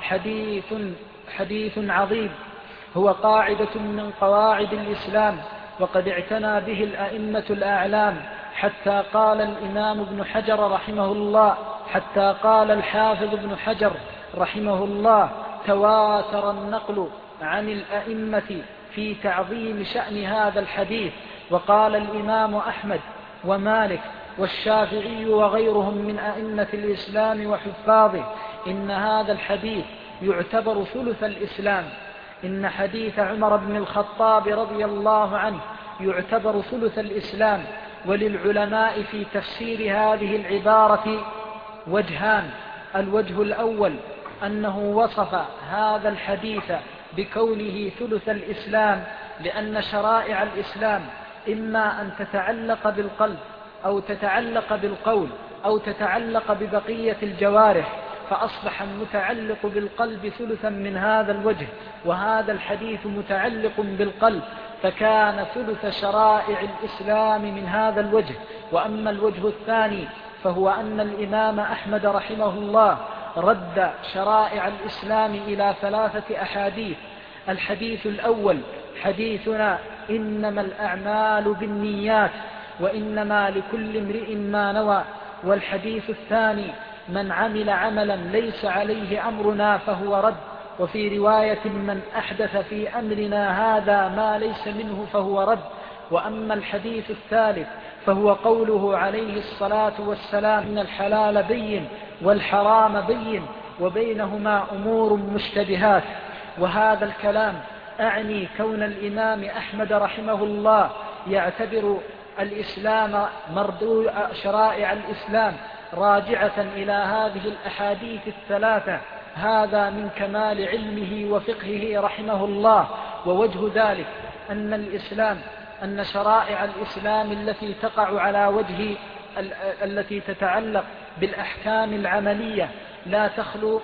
حديث عظيم، هو قاعدة من قواعد الإسلام، وقد اعتنى به الأئمة الأعلام، حتى قال الإمام ابن حجر رحمه الله، حتى قال الحافظ ابن حجر رحمه الله: تواتر النقل عن الأئمة في تعظيم شأن هذا الحديث. وقال الإمام أحمد ومالك والشافعي وغيرهم من أئمة الإسلام وحفاظه: إن هذا الحديث يعتبر ثلث الإسلام. إن حديث عمر بن الخطاب رضي الله عنه يعتبر ثلث الإسلام. وللعلماء في تفسير هذه العبارة وجهان: الوجه الأول أنه وصف هذا الحديث بكونه ثلث الإسلام، لأن شرائع الإسلام إما أن تتعلق بالقلب أو تتعلق بالقول أو تتعلق ببقية الجوارح، فأصبح المتعلق بالقلب ثلثا من هذا الوجه، وهذا الحديث متعلق بالقلب، فكان ثلث شرائع الإسلام من هذا الوجه. وأما الوجه الثاني فهو أن الإمام أحمد رحمه الله رد شرائع الإسلام إلى 3 أحاديث. الحديث الأول حديثنا: إنما الأعمال بالنيات وإنما لكل امرئ ما نوى. والحديث الثاني: من عمل عملا ليس عليه أمرنا فهو رد. وفي رواية: من أحدث في أمرنا هذا ما ليس منه فهو رد. وأما الحديث الثالث فهو قوله عليه الصلاة والسلام: إن الحلال بين والحرام بين وبينهما أمور مشتبهات. وهذا الكلام أعني كون الإمام أحمد رحمه الله يعتبر الإسلام شرائع الإسلام راجعة إلى هذه الأحاديث ال3، هذا من كمال علمه وفقهه رحمه الله. ووجه ذلك أن شرائع الإسلام التي تقع على وجه التي تتعلق بالأحكام العملية لا تخلو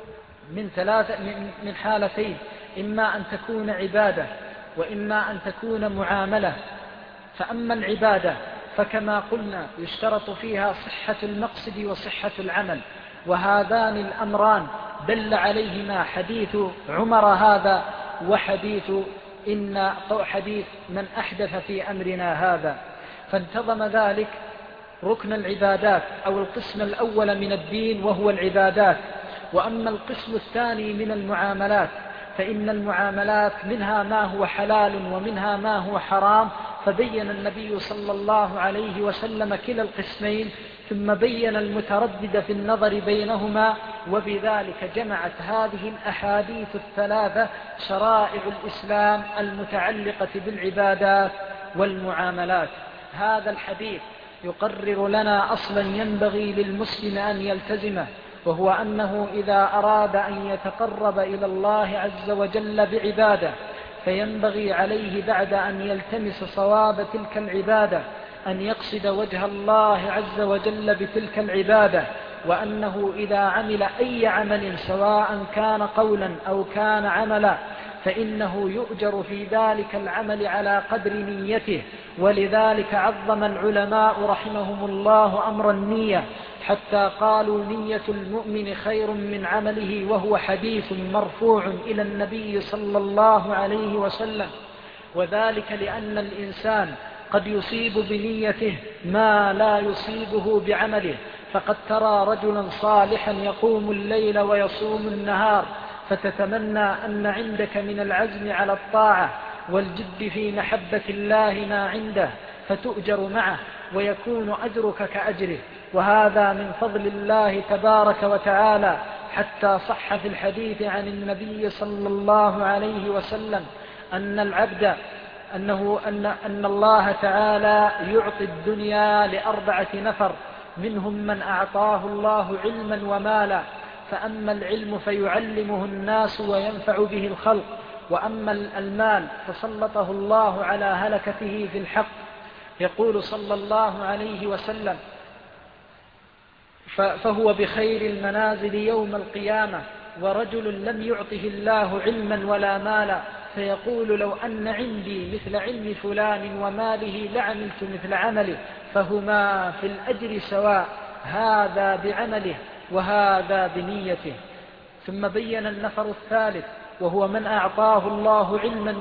من حالتين: إما أن تكون عبادة وإما أن تكون معاملة. فأما العبادة فكما قلنا يشترط فيها صحة المقصد وصحة العمل، وهذان الأمران دل عليهما حديث عمر هذا وحديث حديث من أحدث في أمرنا هذا. فانتظم ذلك ركن العبادات أو القسم الأول من الدين وهو العبادات. وأما القسم الثاني من المعاملات فإن المعاملات منها ما هو حلال ومنها ما هو حرام، فبين النبي صلى الله عليه وسلم كلا القسمين، ثم بين المتردد في النظر بينهما، وبذلك جمعت هذه الأحاديث ال3 شرائع الإسلام المتعلقة بالعبادات والمعاملات. هذا الحديث يقرر لنا أصلا ينبغي للمسلم أن يلتزمه، وهو أنه إذا أراد أن يتقرب إلى الله عز وجل بعبادة فينبغي عليه بعد أن يلتمس صواب تلك العبادة أن يقصد وجه الله عز وجل بتلك العبادة، وأنه إذا عمل أي عمل سواء كان قولا أو كان عملا فإنه يؤجر في ذلك العمل على قدر نيته. ولذلك عظم العلماء رحمهم الله أمر النية، حتى قالوا: نية المؤمن خير من عمله، وهو حديث مرفوع إلى النبي صلى الله عليه وسلم. وذلك لأن الإنسان قد يصيب بنيته ما لا يصيبه بعمله. فقد ترى رجلا صالحا يقوم الليل ويصوم النهار، فتتمنى أن عندك من العزم على الطاعة والجد في محبة الله ما عنده، فتؤجر معه ويكون أجرك كأجره، وهذا من فضل الله تبارك وتعالى. حتى صح في الحديث عن النبي صلى الله عليه وسلم أن الله تعالى يعطي الدنيا ل4 نفر، منهم من أعطاه الله علما ومالا، فأما العلم فيعلمه الناس وينفع به الخلق، وأما المال فسلطه الله على هلكته في الحق. يقول صلى الله عليه وسلم: فهو بخير المنازل يوم القيامة، ورجل لم يعطه الله علما ولا مالا فيقول: لو أن عندي مثل علم فلان وماله لعملت مثل عمله، فهما في الأجر سواء، هذا بعمله وهذا بنيته. ثم بين النفر الثالث، وهو من أعطاه الله علما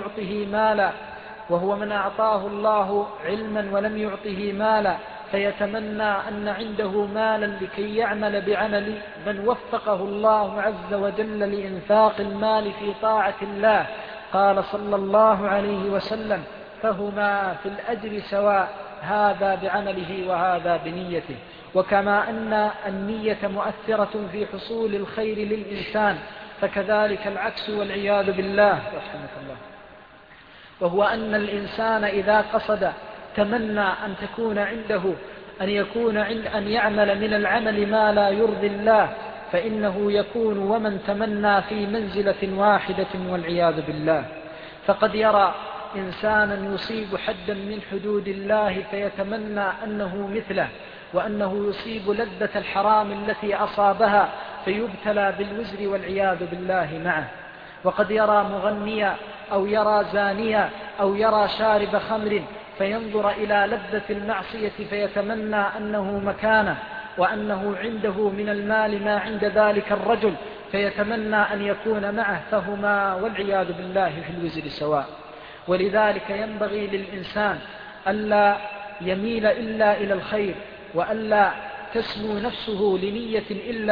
ولم يعطه مالا فيتمنى أن عنده مالا لكي يعمل بعمل من وفقه الله عز وجل لإنفاق المال في طاعة الله. قال صلى الله عليه وسلم: فهما في الأجر سواء، هذا بعمله وهذا بنيته. وكما أن النية مؤثرة في حصول الخير للإنسان، فكذلك العكس والعياذ بالله، رحمة الله، وهو أن الإنسان إذا قصد تمنى أن تكون عنده أن يعمل من العمل ما لا يرضي الله، فإنه يكون ومن تمنى في منزلة واحدة والعياذ بالله. فقد يرى إنسانا يصيب حدا من حدود الله فيتمنى أنه مثله، وأنه يصيب لذة الحرام التي أصابها فيبتلى بالوزر والعياذ بالله معه. وقد يرى مغنيا أو يرى زانيا أو يرى شارب خمر فينظر إلى لذة المعصية فيتمنى أنه مكانه، وأنه عنده من المال ما عند ذلك الرجل فيتمنى أن يكون معه، فهما والعياذ بالله في الوزر سواء. ولذلك ينبغي للإنسان ألا يميل إلا إلى الخير، وألا تسمو نفسه لنية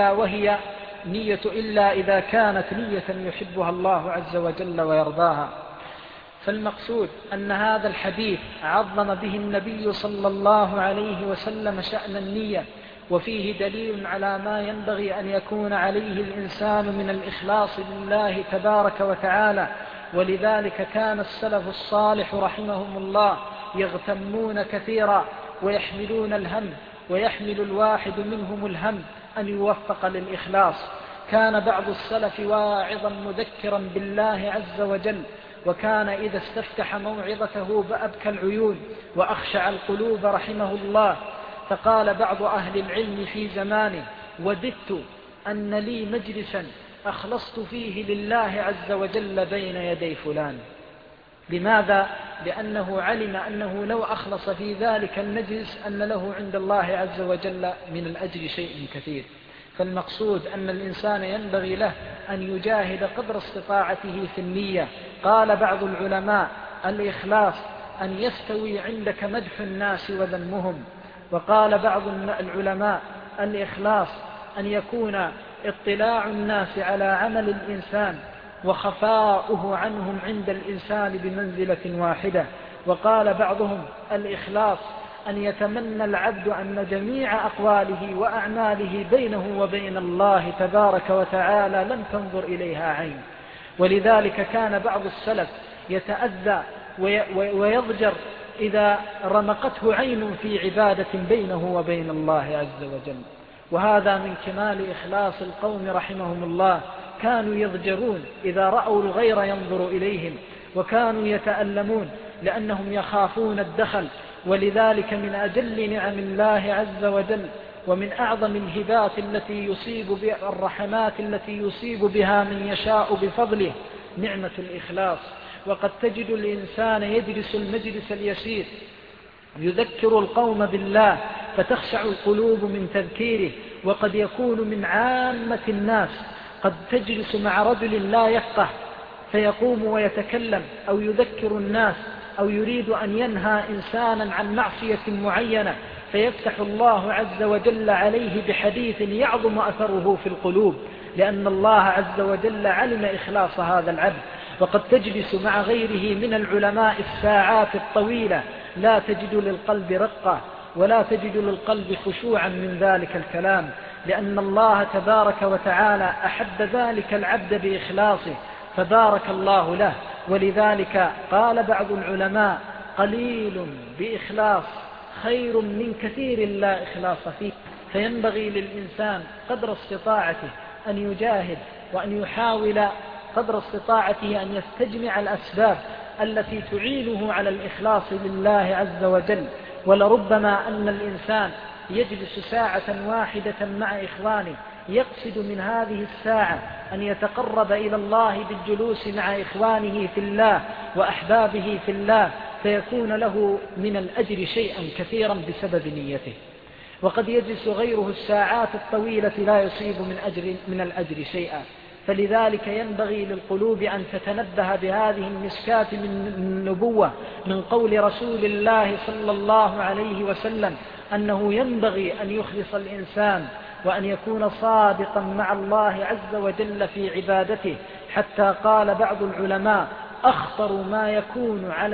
إلا إذا كانت نية يحبها الله عز وجل ويرضاها. فالمقصود أن هذا الحديث عظم به النبي صلى الله عليه وسلم شأن النية، وفيه دليل على ما ينبغي أن يكون عليه الإنسان من الإخلاص لله تبارك وتعالى. ولذلك كان السلف الصالح رحمهم الله يغتمون كثيرا ويحملون الهم، ويحمل الواحد منهم الهم أن يوفق للإخلاص. كان بعض السلف واعظا مذكرا بالله عز وجل، وكان إذا استفتح موعظته بأبكى العيون وأخشع القلوب رحمه الله. فقال بعض أهل العلم في زمانه: وددت أن لي مجلسا أخلصت فيه لله عز وجل بين يدي فلان. لماذا؟ لأنه علم أنه لو أخلص في ذلك المجلس أن له عند الله عز وجل من الأجر شيء كثير. فالمقصود أن الإنسان ينبغي له أن يجاهد قدر استطاعته في النية. قال بعض العلماء: الإخلاص أن يستوي عندك مدح الناس وذمهم. وقال بعض العلماء: الإخلاص أن يكون اطلاع الناس على عمل الإنسان وخفاؤه عنهم عند الإنسان بمنزلة واحدة. وقال بعضهم: الإخلاص أن يتمنى العبد أن جميع أقواله وأعماله بينه وبين الله تبارك وتعالى لم تنظر إليها عين. ولذلك كان بعض السلف يتأذى ويضجر إذا رمقته عين في عبادة بينه وبين الله عز وجل. وهذا من كمال إخلاص القوم رحمهم الله. كانوا يضجرون إذا رأوا الغير ينظر إليهم، وكانوا يتألمون لأنهم يخافون الدخل. ولذلك من أجل نعم الله عز وجل ومن أعظم الهبات الرحمات التي يصيب بها من يشاء بفضله نعمة الإخلاص. وقد تجد الإنسان يجلس المجلس اليسير يذكر القوم بالله فتخشع القلوب من تذكيره، وقد يكون من عامة الناس. قد تجلس مع رجل لا يفقه فيقوم ويتكلم أو يذكر الناس أو يريد أن ينهى إنسانا عن معصية معينة، فيفتح الله عز وجل عليه بحديث يعظم أثره في القلوب، لأن الله عز وجل علم إخلاص هذا العبد. وقد تجلس مع غيره من العلماء الساعات الطويلة لا تجد للقلب رقة ولا تجد للقلب خشوعا من ذلك الكلام، لأن الله تبارك وتعالى أحب ذلك العبد بإخلاصه فبارك الله له. ولذلك قال بعض العلماء: قليل بإخلاص خير من كثير لا إخلاص فيه. فينبغي للإنسان قدر استطاعته أن يجاهد وأن يحاول قدر استطاعته أن يستجمع الأسباب التي تعينه على الإخلاص لله عز وجل. ولربما أن الإنسان يجلس ساعة واحدة مع إخوانه يقصد من هذه الساعة أن يتقرب إلى الله بالجلوس مع إخوانه في الله وأحبابه في الله، فيكون له من الأجر شيئا كثيرا بسبب نيته. وقد يجلس غيره الساعات الطويلة لا يصيب من الأجر شيئا. فلذلك ينبغي للقلوب أن تتنبه بهذه المسكات من النبوة من قول رسول الله صلى الله عليه وسلم أنه ينبغي أن يخلص الإنسان وأن يكون صادقا مع الله عز وجل في عبادته، حتى قال بعض العلماء: أخطر ما يكون على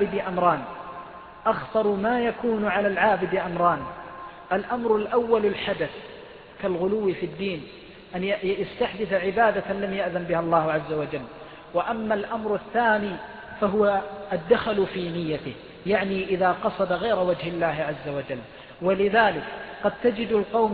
العابد أمران. الأمر الأول الحدث كالغلو في الدين، أن يستحدث عبادة لم يأذن بها الله عز وجل. وأما الأمر الثاني فهو الدخل في نيته، يعني إذا قصد غير وجه الله عز وجل. ولذلك قد تجد القوم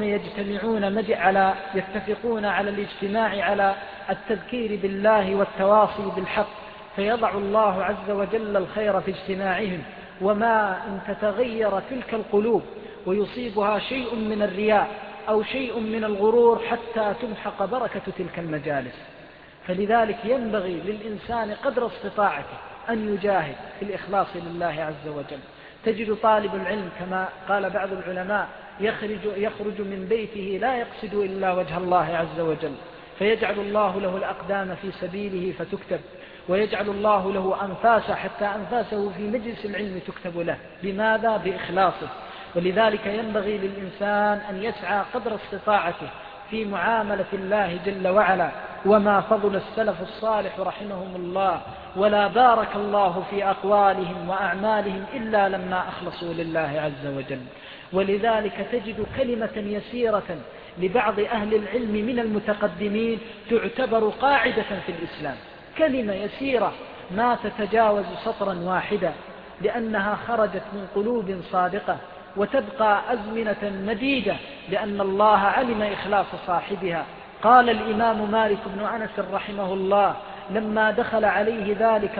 يتفقون على الاجتماع على التذكير بالله والتواصي بالحق، فيضع الله عز وجل الخير في اجتماعهم. وما إن تتغير تلك القلوب ويصيبها شيء من الرياء أو شيء من الغرور حتى تمحق بركة تلك المجالس. فلذلك ينبغي للإنسان قدر استطاعته أن يجاهد في الإخلاص لله عز وجل. تجد طالب العلم كما قال بعض العلماء يخرج من بيته لا يقصد إلا وجه الله عز وجل، فيجعل الله له الأقدام في سبيله فتكتب، ويجعل الله له أنفاسه حتى أنفاسه في مجلس العلم تكتب له. لماذا؟ بإخلاصه. ولذلك ينبغي للإنسان أن يسعى قدر استطاعته في معاملة الله جل وعلا. وما فضل السلف الصالح رحمهم الله ولا بارك الله في أقوالهم وأعمالهم إلا لما أخلصوا لله عز وجل. ولذلك تجد كلمة يسيرة لبعض أهل العلم من المتقدمين تعتبر قاعدة في الإسلام، كلمة يسيرة ما تتجاوز سطرا واحدا، لأنها خرجت من قلوب صادقة وتبقى أزمنة مديدة، لأن الله علم إخلاص صاحبها. قال الإمام مالك بن أنس رحمه الله لما دخل عليه ذلك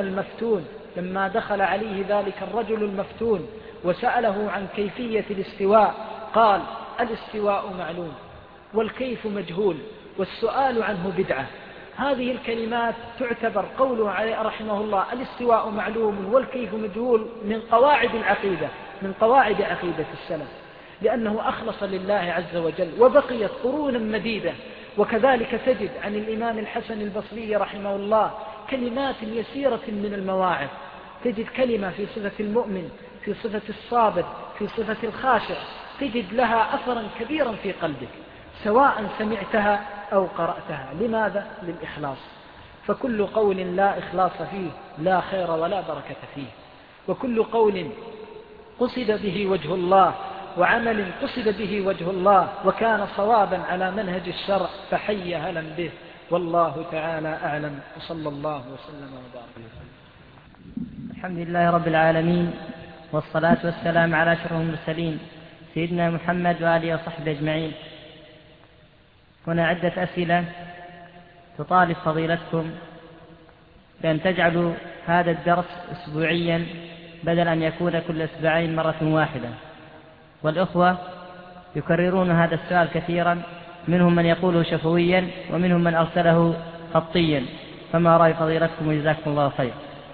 الرجل المفتون وسأله عن كيفية الاستواء، قال: الاستواء معلوم والكيف مجهول والسؤال عنه بدعة. هذه الكلمات تعتبر قوله عليه رحمه الله الاستواء معلوم والكيف مجهول من قواعد العقيدة، من قواعد عقيدة السلف، لأنه أخلص لله عز وجل وبقيت قرونا مديدة. وكذلك تجد عن الإمام الحسن البصري رحمه الله كلمات يسيرة من المواعظ، تجد كلمة في صفة المؤمن، في صفة الصابر، في صفة الخاشع، تجد لها أثرا كبيرا في قلبك سواء سمعتها أو قرأتها. لماذا؟ للإخلاص. فكل قول لا إخلاص فيه لا خير ولا بركة فيه، وكل قول قصد به وجه الله وعمل قصد به وجه الله وكان صوابا على منهج الشرع فحي هلا به. والله تعالى أعلم، وصلى الله وسلم وبارك. الحمد لله رب العالمين، والصلاة والسلام على أشرف المرسلين سيدنا محمد وآله وصحبه أجمعين. هنا عدة أسئلة تطالب فضيلتكم بأن تجعلوا هذا الدرس أسبوعيا بدل أن يكون كل أسبوعين مرة واحدة. والأخوة يكررون هذا السؤال كثيرا، منهم من يقوله شفويا ومنهم من أرسله خطيا، فما رأي فضيلتكم وجزاكم الله خير؟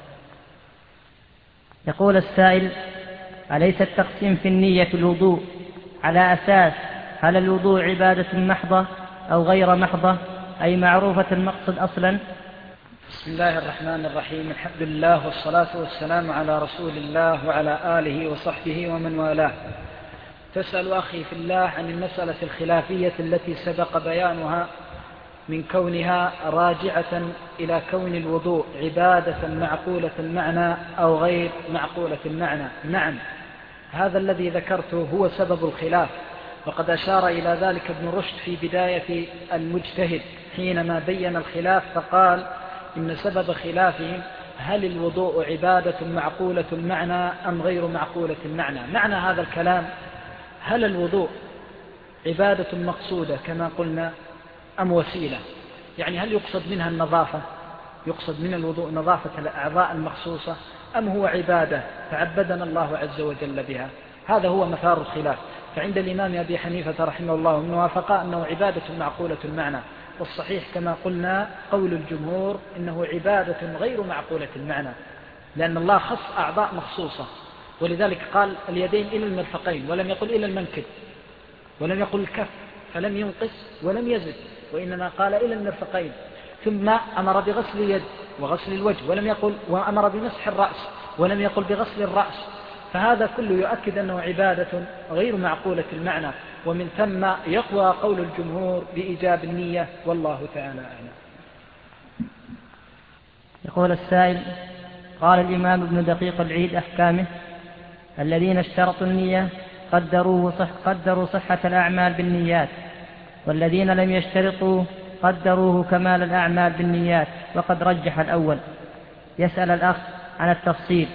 يقول السائل: أليس التقسيم في النية في الوضوء على أساس هل الوضوء عبادة محضة أو غير محضة، أي معروفة المقصد أصلا؟ بسم الله الرحمن الرحيم. الحمد لله والصلاة والسلام على رسول الله وعلى آله وصحبه ومن والاه. تسأل أخي في الله عن المسألة الخلافية التي سبق بيانها من كونها راجعة إلى كون الوضوء عبادة معقولة المعنى أو غير معقولة المعنى. نعم، هذا الذي ذكرته هو سبب الخلاف، وقد أشار إلى ذلك ابن رشد في بداية المجتهد حينما بين الخلاف، فقال إن سبب خلافهم هل الوضوء عبادة معقولة المعنى أم غير معقولة المعنى. معنى هذا الكلام: هل الوضوء عبادة مقصودة كما قلنا أم وسيلة؟ يعني هل يقصد منها النظافة، يقصد من الوضوء نظافة الأعضاء المخصوصة، أم هو عبادة تعبدنا الله عز وجل بها؟ هذا هو مثار الخلاف. فعند الإمام أبي حنيفة رحمه الله من وافق أنه عبادة معقولة المعنى، والصحيح كما قلنا قول الجمهور إنه عبادة غير معقولة المعنى، لأن الله خص أعضاء مخصوصة، ولذلك قال اليدين إلى المرفقين ولم يقل إلى المنكب، ولم يقل الكف، فلم ينقص ولم يزد، وإنما قال إلى المرفقين. ثم أمر بغسل اليد وغسل الوجه ولم يقل، وأمر بمسح الرأس ولم يقل بغسل الرأس. فهذا كله يؤكد أنه عبادة غير معقولة المعنى، ومن ثم يقوى قول الجمهور بإيجاب النية، والله تعالى أعلم. يقول السائل: قال الإمام ابن دقيق العيد أحكامه: الذين اشترطوا النية قدروا صحة الأعمال بالنيات، والذين لم يشترطوا قدروه كمال الأعمال بالنيات، وقد رجح الأول. يسأل الأخ عن التفصيل.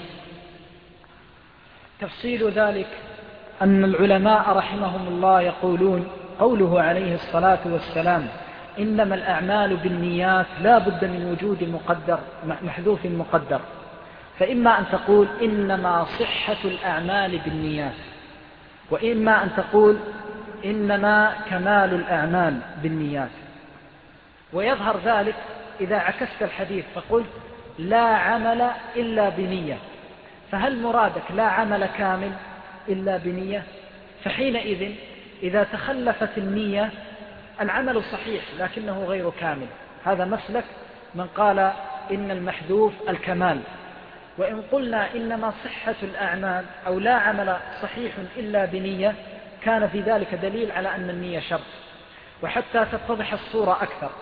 تفصيل ذلك أن العلماء رحمهم الله يقولون قوله عليه الصلاة والسلام إنما الأعمال بالنيات لا بد من وجود محذوف مقدر، فإما أن تقول إنما صحة الأعمال بالنيات، وإما أن تقول إنما كمال الأعمال بالنيات. ويظهر ذلك إذا عكست الحديث فقلت لا عمل إلا بنية، فهل مرادك لا عمل كامل إلا بنية؟ فحينئذ إذا تخلفت النية العمل صحيح لكنه غير كامل. هذا مسلك من قال إن المحذوف الكمال. وإن قلنا إنما صحة الأعمال أو لا عمل صحيح إلا بنية كان في ذلك دليل على أن النية شرط. وحتى تتضح الصورة أكثر،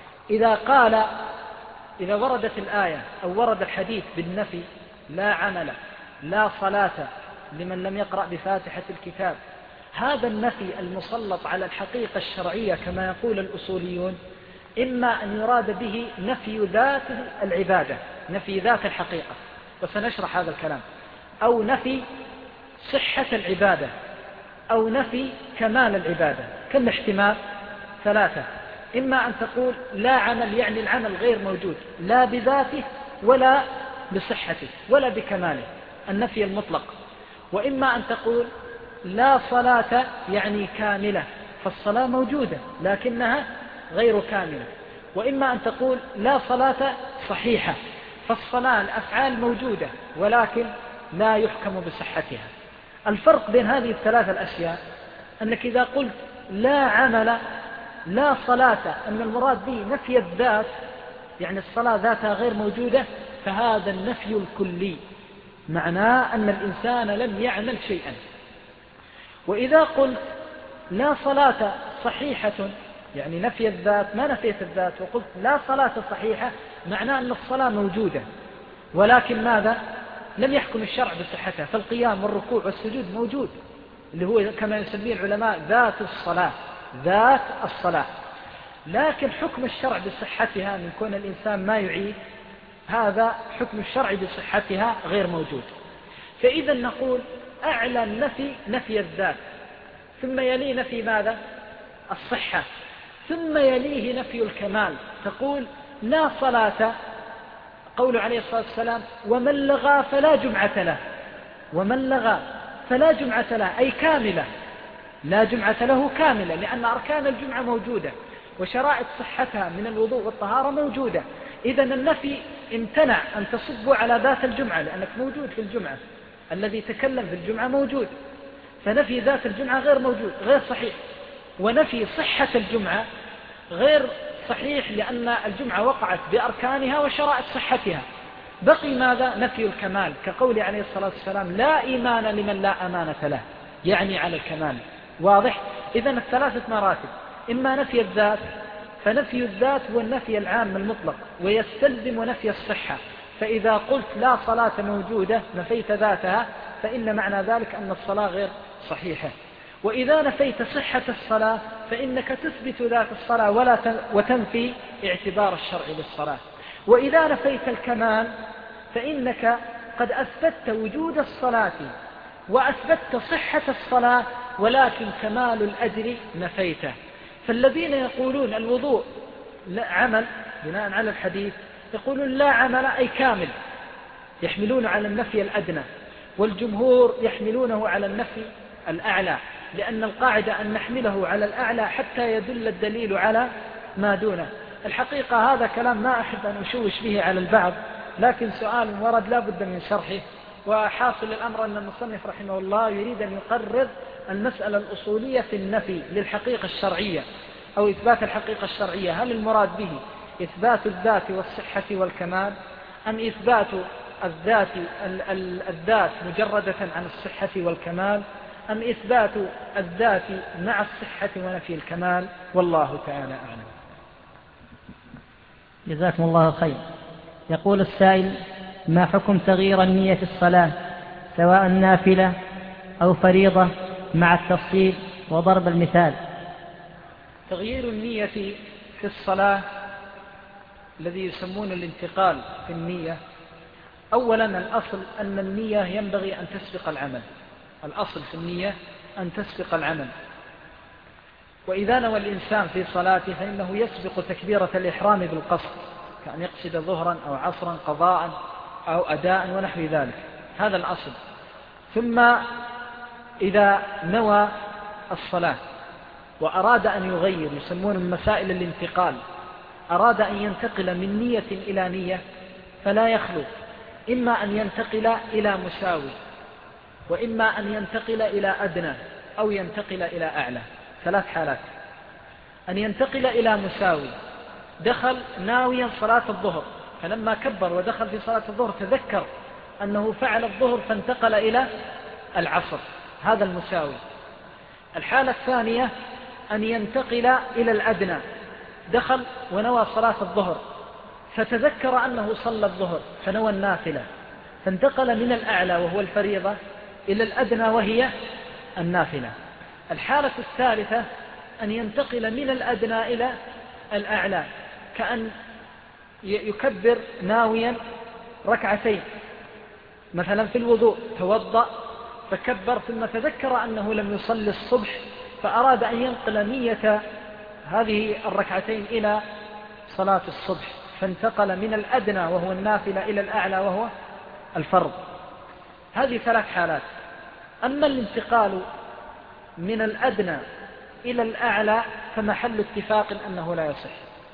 إذا وردت الآية أو ورد الحديث بالنفي لا عمل لا صلاة لمن لم يقرأ بفاتحة الكتاب، هذا النفي المسلط على الحقيقة الشرعية كما يقول الأصوليون إما أن يراد به نفي ذات العبادة، نفي ذات الحقيقة، وسنشرح هذا الكلام، أو نفي صحة العبادة، أو نفي كمال العبادة. كم احتمال؟ 3. إما أن تقول لا عمل يعني العمل غير موجود لا بذاته ولا بصحته ولا بكماله، النفي المطلق. وإما أن تقول لا صلاة يعني كاملة، فالصلاة موجودة لكنها غير كاملة. وإما أن تقول لا صلاة صحيحة، فالصلاة الأفعال موجودة ولكن لا يحكم بصحتها. الفرق بين هذه الثلاث الأشياء أنك إذا قلت لا عمل لا صلاة أن المراد به نفي الذات، يعني الصلاة ذاتها غير موجودة، فهذا النفي الكلي معناه أن الإنسان لم يعمل شيئا. وإذا قلت لا صلاة صحيحة يعني نفي الذات ما نفيت الذات، وقلت لا صلاة صحيحة معناه أن الصلاة موجودة ولكن ماذا؟ لم يحكم الشرع بصحتها، فالقيام والركوع والسجود موجود، اللي هو كما يسميه العلماء ذات الصلاة، ذات الصلاة. لكن حكم الشرع بصحتها من كون الإنسان ما يعيد، هذا حكم الشرع بصحتها غير موجود. فإذا نقول أعلى النفي نفي الذات، ثم يليه نفي ماذا؟ الصحة، ثم يليه نفي الكمال. تقول لا صلاة، قول عليه الصلاة والسلام ومن لغى فلا جمعة له، ومن لغى فلا جمعة له أي كاملة، لا جمعة له كاملة، لأن أركان الجمعة موجودة وشرائط صحتها من الوضوء والطهارة موجودة. إذن النفي امتنع أن تصب على ذات الجمعة لأنك موجود في الجمعة، الذي تكلم في الجمعة موجود، فنفي ذات الجمعة غير موجود غير صحيح. ونفي صحة الجمعة غير صحيح لأن الجمعة وقعت بأركانها وشرائط صحتها. بقي ماذا؟ نفي الكمال، كقول عليه الصلاة والسلام لا إيمان لمن لا أمانة له، يعني على الكمال. واضح؟ إذن الثلاثة مراتب، إما نفي الذات، فنفي الذات هو النفي العام المطلق ويستلزم نفي الصحة. فإذا قلت لا صلاة موجودة نفيت ذاتها، فإن معنى ذلك أن الصلاة غير صحيحة. وإذا نفيت صحة الصلاة فإنك تثبت ذات الصلاة وتنفي اعتبار الشرع للصلاة. وإذا نفيت الكمال فإنك قد أثبت وجود الصلاة وأثبت صحة الصلاة، ولكن كمال الأجر نفيته. فالذين يقولون الوضوء لا عمل بناء على الحديث، يقولون لا عمل أي كامل، يحملون على النفي الأدنى، والجمهور يحملونه على النفي الأعلى، لأن القاعدة أن نحمله على الأعلى حتى يدل الدليل على ما دونه. الحقيقة هذا كلام ما أحب أن أشوش به على البعض، لكن سؤال ورد لا بد من شرحه. وحاصل الأمر أن المصنف رحمه الله يريد أن يقرر المسألة الأصولية في النفي للحقيقة الشرعية أو إثبات الحقيقة الشرعية، هل المراد به إثبات الذات والصحة والكمال، أم إثبات الذات مجردة عن الصحة والكمال، أم إثبات الذات مع الصحة ونفي الكمال؟ والله تعالى أعلم. جزاكم الله خير. يقول السائل: ما حكم تغيير النية في الصلاة سواء نافلة أو فريضة مع التفصيل وضرب المثال؟ تغيير النية في الصلاة الذي يسمون الانتقال في النية، أولا الأصل أن النية ينبغي أن تسبق العمل، الأصل في النية أن تسبق العمل. وإذا نوى الإنسان في صلاته فإنه يسبق تكبيرة الإحرام بالقصد، كأن يقصد ظهرا أو عصرا قضاء أو أداء ونحو ذلك، هذا الأصل. ثم إذا نوى الصلاة وأراد أن يغير، يسمون مسائل الانتقال، أراد أن ينتقل من نية إلى نية، فلا يخلو إما أن ينتقل إلى مساوي، وإما أن ينتقل إلى أدنى، أو ينتقل إلى أعلى. ثلاث حالات: أن ينتقل إلى مساوي، دخل ناويا صلاة الظهر، فلما كبر ودخل في صلاة الظهر تذكر أنه فعل الظهر فانتقل إلى العصر، هذا المساوي. الحالة الثانية أن ينتقل إلى الأدنى، دخل ونوى صلاة الظهر فتذكر أنه صلى الظهر فنوى النافلة، فانتقل من الأعلى وهو الفريضة إلى الأدنى وهي النافلة. الحالة الثالثة أن ينتقل من الأدنى إلى الأعلى، كأن يكبر ناويا ركعتين مثلا في الوضوء، توضأ فكبر ثم تذكر أنه لم يصلي الصبح فأراد أن ينقل نية هذه الركعتين إلى صلاة الصبح، فانتقل من الأدنى وهو النافلة إلى الأعلى وهو الفرض. هذه ثلاث حالات. أما الانتقال من الأدنى إلى الأعلى فمحل اتفاق أنه لا يصح،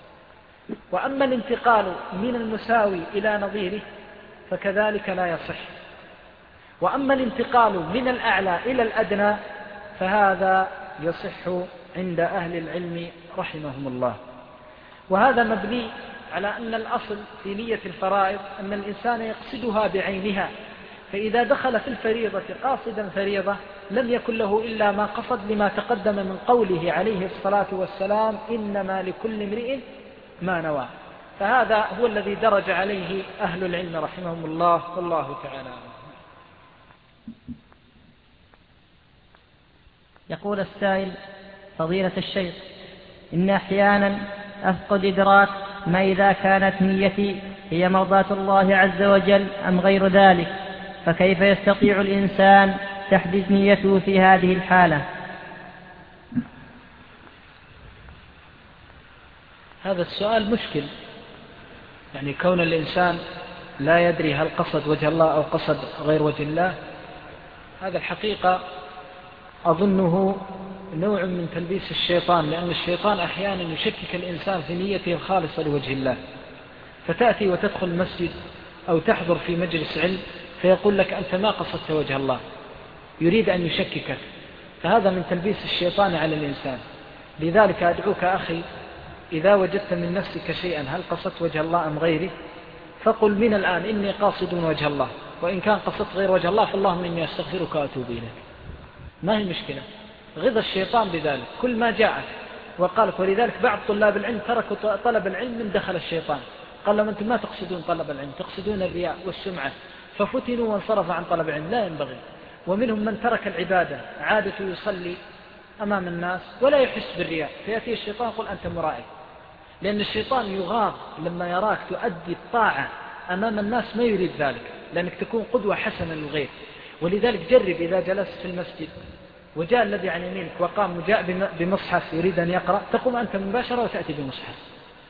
وأما الانتقال من المساوي إلى نظيره فكذلك لا يصح، وأما الانتقال من الأعلى إلى الأدنى فهذا يصح عند أهل العلم رحمهم الله. وهذا مبني على أن الأصل في نية الفرائض أن الإنسان يقصدها بعينها، فإذا دخل في الفريضة قاصدا فريضة لم يكن له إلا ما قصد، لما تقدم من قوله عليه الصلاة والسلام: إنما لكل امرئ ما نوى. فهذا هو الذي درج عليه أهل العلم رحمهم الله، والله تعالى. يقول السائل: فضيلة الشيخ، إن أحيانا أفقد إدراك ما إذا كانت نيتي هي مرضاة الله عز وجل أم غير ذلك، فكيف يستطيع الإنسان تحديد نيته في هذه الحالة؟ هذا السؤال مشكل، يعني كون الإنسان لا يدري هل قصد وجه الله أو قصد غير وجه الله، هذا الحقيقة أظنه نوع من تلبيس الشيطان، لأن الشيطان أحيانا يشكك الإنسان في نيته الخالصة لوجه الله، فتأتي وتدخل المسجد أو تحضر في مجلس علم فيقول لك أنت ما قصدت وجه الله، يريد أن يشككك، فهذا من تلبيس الشيطان على الإنسان. لذلك أدعوك أخي إذا وجدت من نفسك شيئا هل قصدت وجه الله أم غيره، فقل من الآن إني قاصد وجه الله، وإن كان قصدت غير وجه الله فاللهم إني أستغفرك وأتوب إليك، ما هي مشكلة. غض الشيطان بذلك كل ما جاءك وقالك. ولذلك بعض طلاب العلم تركوا طلب العلم من دخل الشيطان، قال لهم أنتم ما تقصدون طلب العلم، تقصدون الرياء والسمعة، ففتنوا وانصرف عن طلب العلم. لا ينبغي. ومنهم من ترك العبادة، عادته يصلي أمام الناس ولا يحس بالرياء، فيأتي الشيطان يقول أنت مرائي، لأن الشيطان يغاض لما يراك تؤدي الطاعة أمام الناس، ما يريد ذلك، لأنك تكون قدوة حسنة للغير. ولذلك جرب إذا جلست في المسجد وجاء الذي عن يمينك وقام وجاء بمصحف يريد أن يقرأ، تقوم أنت مباشرة وتأتي بمصحف،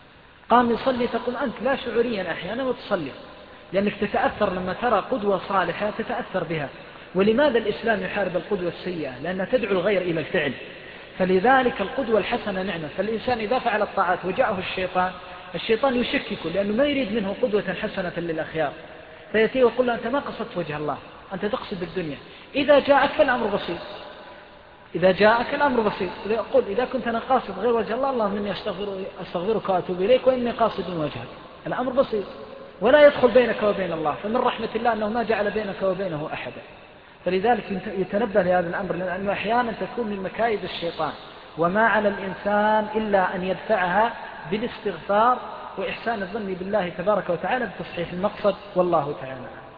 قام يصلي تقوم أنت لا شعوريا أحيانا وتصلي، لأنك تتأثر لما ترى قدوة صالحة تتأثر بها. ولماذا الإسلام يحارب القدوة السيئة؟ لأنها تدعو الغير إلى الفعل. فلذلك القدوة الحسنة نعمة. فالإنسان إذا فعل الطاعات وجاءه الشيطان يشككه، لأنه ما يريد منه قدوة حسنة للأخيار، فيأتيه ويقول له أنت ما قصدت وجه الله، أنت تقصد الدنيا. إذا جاءك فالأمر بسيط، إذا جاءك الأمر بسيط. قل إذا كنت أنا قاصد غير وجه الله، اللهم إني أستغفرك وأتوب إليك وإني قاصد وجهك. الأمر بسيط ولا يدخل بينك وبين الله. فمن رحمة الله أنه ما جعل بينك وبينه أحدا. فلذلك يتنبه لهذا الأمر، لأنه أحيانا تكون من مكايد الشيطان، وما على الإنسان إلا أن يدفعها بالاستغفار وإحسان الظن بالله تبارك وتعالى بتصحيح المقصد. والله تعالى.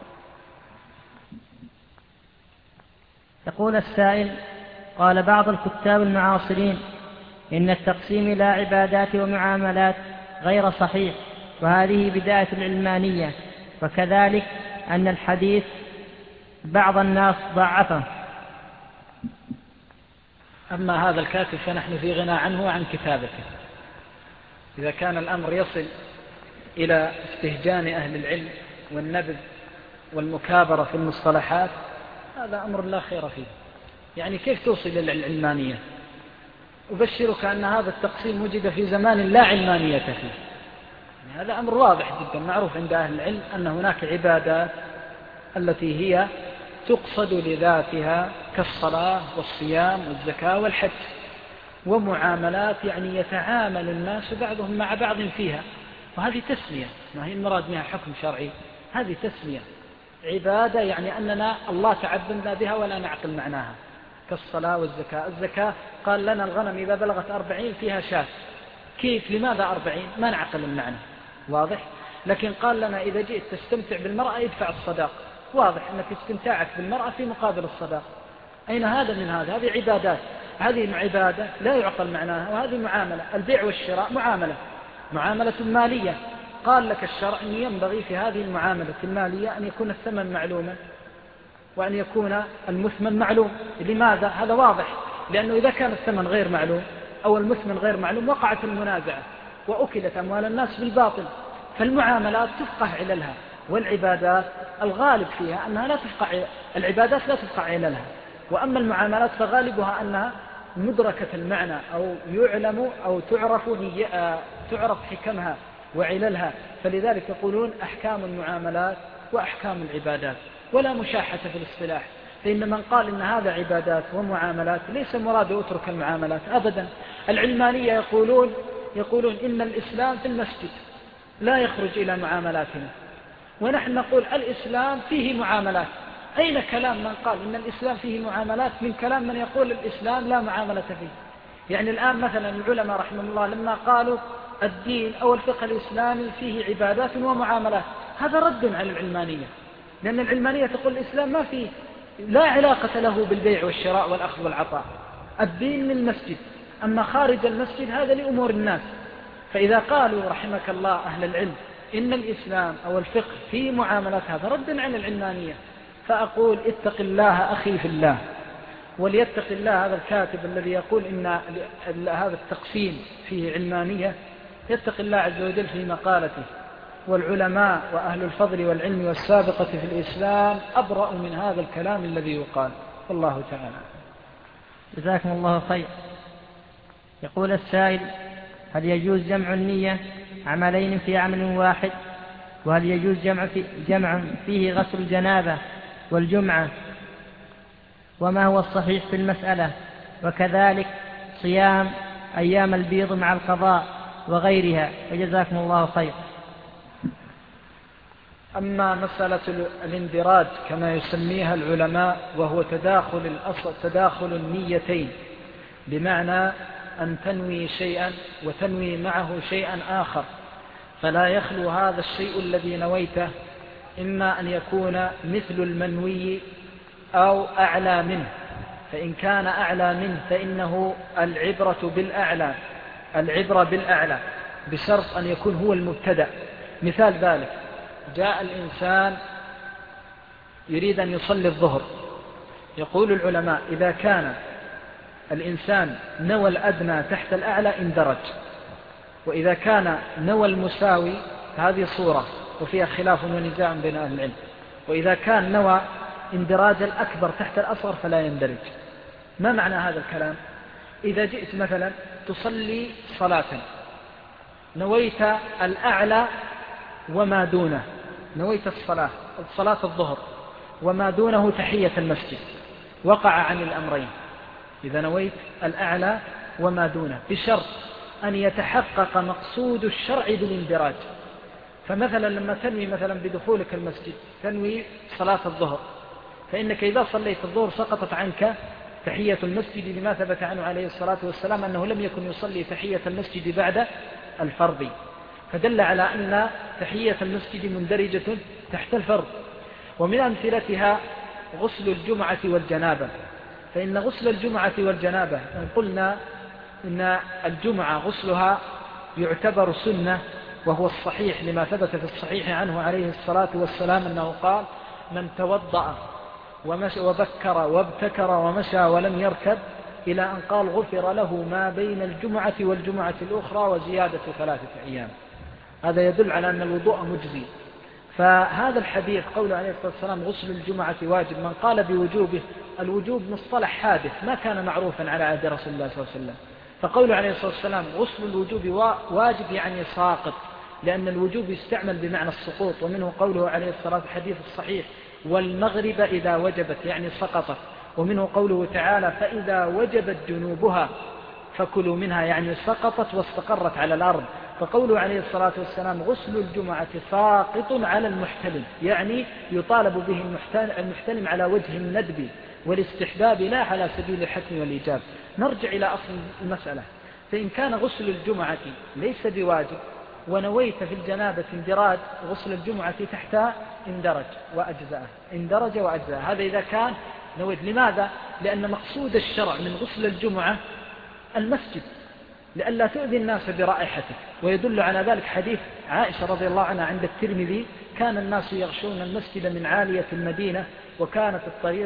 يقول السائل: قال بعض الكتاب المعاصرين إن التقسيم إلى عبادات ومعاملات غير صحيح، وهذه بداية العلمانية، وكذلك أن الحديث بعض الناس ضعفه. أما هذا الكاتب فنحن في غنى عنه وعن كتابته. إذا كان الأمر يصل إلى استهجان أهل العلم والنبذ والمكابرة في المصطلحات، هذا أمر لا خير فيه. يعني كيف توصل إلى العلمانية؟ أبشرك أن هذا التقسيم وجد في زمان لا علمانية فيه. يعني هذا أمر واضح جدا معروف عند أهل العلم أن هناك عبادات التي هي تقصد لذاتها كالصلاة والصيام والزكاة والحج، ومعاملات يعني يتعامل الناس بعضهم مع بعض فيها، وهذه تسمية، ما هي المراد منها حكم شرعي، هذه تسمية عبادة، يعني أننا الله تعبدنا بها ولا نعقل معناها، كالصلاة والزكاة. الزكاة قال لنا الغنم إذا بلغت 40 فيها شاة. كيف؟ لماذا 40؟ ما نعقل المعنى، واضح. لكن قال لنا إذا جئت تستمتع بالمرأة ادفع الصداق، واضح أنك استمتاعك بالمرأة في مقابل الصداق. أين هذا من هذا؟ هذه عبادات، هذه عبادة لا يعقل معناها، وهذه معاملة. البيع والشراء معاملة مالية. قال لك الشرع أن ينبغي في هذه المعاملة المالية أن يكون الثمن معلوما وأن يكون المثمن معلوم. لماذا؟ هذا واضح، لأنه إذا كان الثمن غير معلوم أو المثمن غير معلوم وقعت المنازعة وأكلت أموال الناس بالباطل. فالمعاملات تفقه عللها، والعبادات الغالب فيها أنها لا تفقه، العبادات لا تفقه عللها، وأما المعاملات فغالبها أنها مدركة المعنى أو يعلم أو تعرف حكمها وعللها. فلذلك يقولون أحكام المعاملات وأحكام العبادات، ولا مشاحة في الاصطلاح. فإن من قال إن هذا عبادات ومعاملات ليس مراده أترك المعاملات أبدا. العلمانية يقولون إن الإسلام في المسجد لا يخرج إلى معاملاتنا، ونحن نقول الإسلام فيه معاملات. أين كلام من قال إن الإسلام فيه معاملات من كلام من يقول الإسلام لا معاملة فيه؟ يعني الآن مثلا العلماء رحمه الله لما قالوا الدين أو الفقه الإسلامي فيه عبادات ومعاملات، هذا رد على العلمانية، لأن العلمانية تقول الإسلام ما فيه، لا علاقة له بالبيع والشراء والأخذ والعطاء. الدين من المسجد، أما خارج المسجد هذا لأمور الناس. فإذا قالوا رحمك الله أهل العلم إن الإسلام أو الفقه فيه معاملات، هذا رد على العلمانية. فأقول اتق الله أخي في الله، وليتق الله هذا الكاتب الذي يقول إن هذا التقسيم فيه علمانية، يتق الله عز وجل في مقالته. والعلماء وأهل الفضل والعلم والسابقة في الإسلام أبرأ من هذا الكلام الذي يقال. والله تعالى. جزاكم الله خير. يقول السائل: هل يجوز جمع النية عملين في عمل واحد؟ وهل يجوز جمع فيه غسل الجنابة والجمعة؟ وما هو الصحيح في المسألة؟ وكذلك صيام أيام البيض مع القضاء وغيرها، وجزاكم الله خير. أما مسألة الاندراج كما يسميها العلماء، وهو تداخل النيتين، بمعنى أن تنوي شيئا وتنوي معه شيئا آخر، فلا يخلو هذا الشيء الذي نويته إما أن يكون مثل المنوي أو أعلى منه. فإن كان أعلى منه فإنه العبرة بالأعلى بشرط أن يكون هو المبتدأ. مثال ذلك: جاء الإنسان يريد أن يصلي الظهر، يقول العلماء إذا كان الإنسان نوى الأدنى تحت الأعلى اندرج، وإذا كان نوى المساوي هذه صورة وفيها خلاف ونزاع بين أهل العلم. وإذا كان نوى اندراج الأكبر تحت الأصغر فلا يندرج. ما معنى هذا الكلام؟ إذا جئت مثلا تصلي صلاة نويت الأعلى وما دونه، نويت صلاة الظهر وما دونه تحية المسجد، وقع عن الأمرين. إذا نويت الأعلى وما دونه بشرط أن يتحقق مقصود الشرع بالاندراج. فمثلا لما تنوي مثلا بدخولك المسجد تنوي صلاة الظهر، فإنك إذا صليت الظهر سقطت عنك تحية المسجد، لما ثبت عنه عليه الصلاة والسلام أنه لم يكن يصلي تحية المسجد بعد الفرض، فدل على أن تحية المسجد مندرجة تحت الفرض. ومن أمثلتها غسل الجمعة والجنابة، فإن غسل الجمعة والجنابة إن قلنا إن الجمعة غسلها يعتبر سنة، وهو الصحيح لما ثبت في الصحيح عنه عليه الصلاة والسلام أنه قال: من توضأ وبكر وابتكر ومشى ولم يركب، إلى أن قال: غفر له ما بين الجمعة والجمعة الأخرى وزيادة 3 أيام. هذا يدل على أن الوضوء مجزي. فهذا الحديث قوله عليه الصلاة والسلام غسل الجمعة واجب، من قال بوجوبه، الوجوب مصطلح حادث ما كان معروفا على عهد رسول الله صلى الله عليه وسلم. فقوله عليه الصلاة والسلام غسل الوجوب واجب يعني ساقط، لأن الوجوب يستعمل بمعنى السقوط. ومنه قوله عليه الصلاة والسلام الحديث الصحيح: والمغرب إذا وجبت يعني سقطت. ومنه قوله تعالى: فإذا وجبت جنوبها فكلوا منها يعني سقطت واستقرت على الأرض. فقوله عليه الصلاة والسلام غسل الجمعة ساقط على المحتلم، يعني يطالب به المحتلم على وجه الندب والاستحباب لا على سبيل الحتم والإيجاب. نرجع إلى أصل المسألة. فإن كان غسل الجمعة ليس بواجب ونويت في الجنابة اندراج غسل الجمعة تحت اندرج وأجزاء. هذا إذا كان نويت. لماذا؟ لأن مقصود الشرع من غسل الجمعة المسجد، لئلا تؤذي الناس برائحتك. ويدل على ذلك حديث عائشة رضي الله عنها عند الترمذي: كان الناس يغشون المسجد من عالية المدينة، وكانت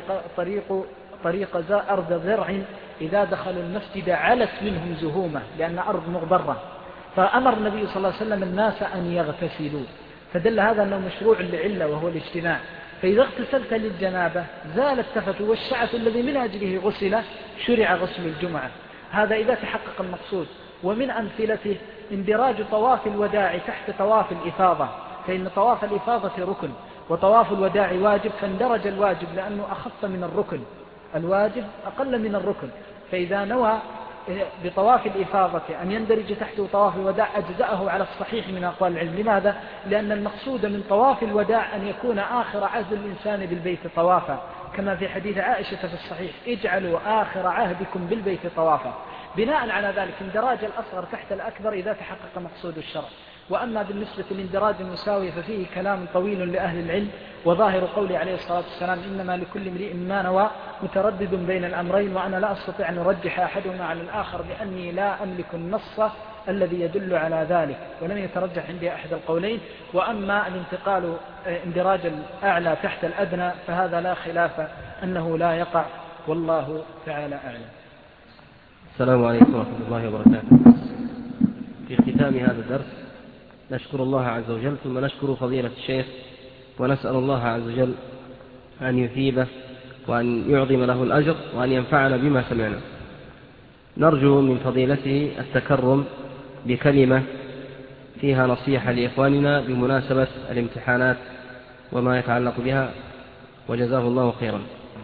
طريق أرض ذرع، إذا دخلوا المسجد علت منهم زهومة لأن أرض مغبرة، فأمر النبي صلى الله عليه وسلم الناس أن يغتسلوا. فدل هذا أنه مشروع لعلة وهو الاجتماع. فإذا اغتسلت للجنابة زال التفت والشعث الذي من أجله غسل، شرع غسل الجمعة. هذا إذا تحقق المقصود. ومن أمثلته اندراج طواف الوداع تحت طواف الإفاضة، فإن طواف الإفاضة ركن وطواف الوداع واجب، فاندرج الواجب لأنه أخف من الركن، الواجب أقل من الركن. فإذا نوى بطواف الإفاضة أن يندرج تحته طواف الوداع أجزأه على الصحيح من أقوال العلم. لماذا؟ لأن المقصود من طواف الوداع أن يكون آخر عهد الإنسان بالبيت طوافا، كما في حديث عائشة في الصحيح: اجعلوا آخر عهدكم بالبيت طوافا. بناء على ذلك اندراج الأصغر تحت الأكبر إذا تحقق مقصود الشرع. وأما بالنسبة للاندراج المساوي ففيه كلام طويل لأهل العلم، وظاهر قوله عليه الصلاة والسلام: إنما لكل امرئ ما نوى، متردد بين الأمرين، وأنا لا أستطيع أن أرجح أحدهما على الآخر لأني لا أملك النص الذي يدل على ذلك، ولم يترجح عندي أحد القولين. وأما الانتقال اندراج الأعلى تحت الأدنى فهذا لا خلاف أنه لا يقع، والله تعالى أعلم. السلام عليكم ورحمة الله وبركاته. في ختام هذا الدرس نشكر الله عز وجل، ثم نشكر فضيلة الشيخ، ونسأل الله عز وجل أن يثيبه وأن يعظم له الأجر وأن ينفعنا بما سمعنا. نرجو من فضيلته التكرم بكلمة فيها نصيحة لإخواننا بمناسبة الامتحانات وما يتعلق بها، وجزاه الله خيرا.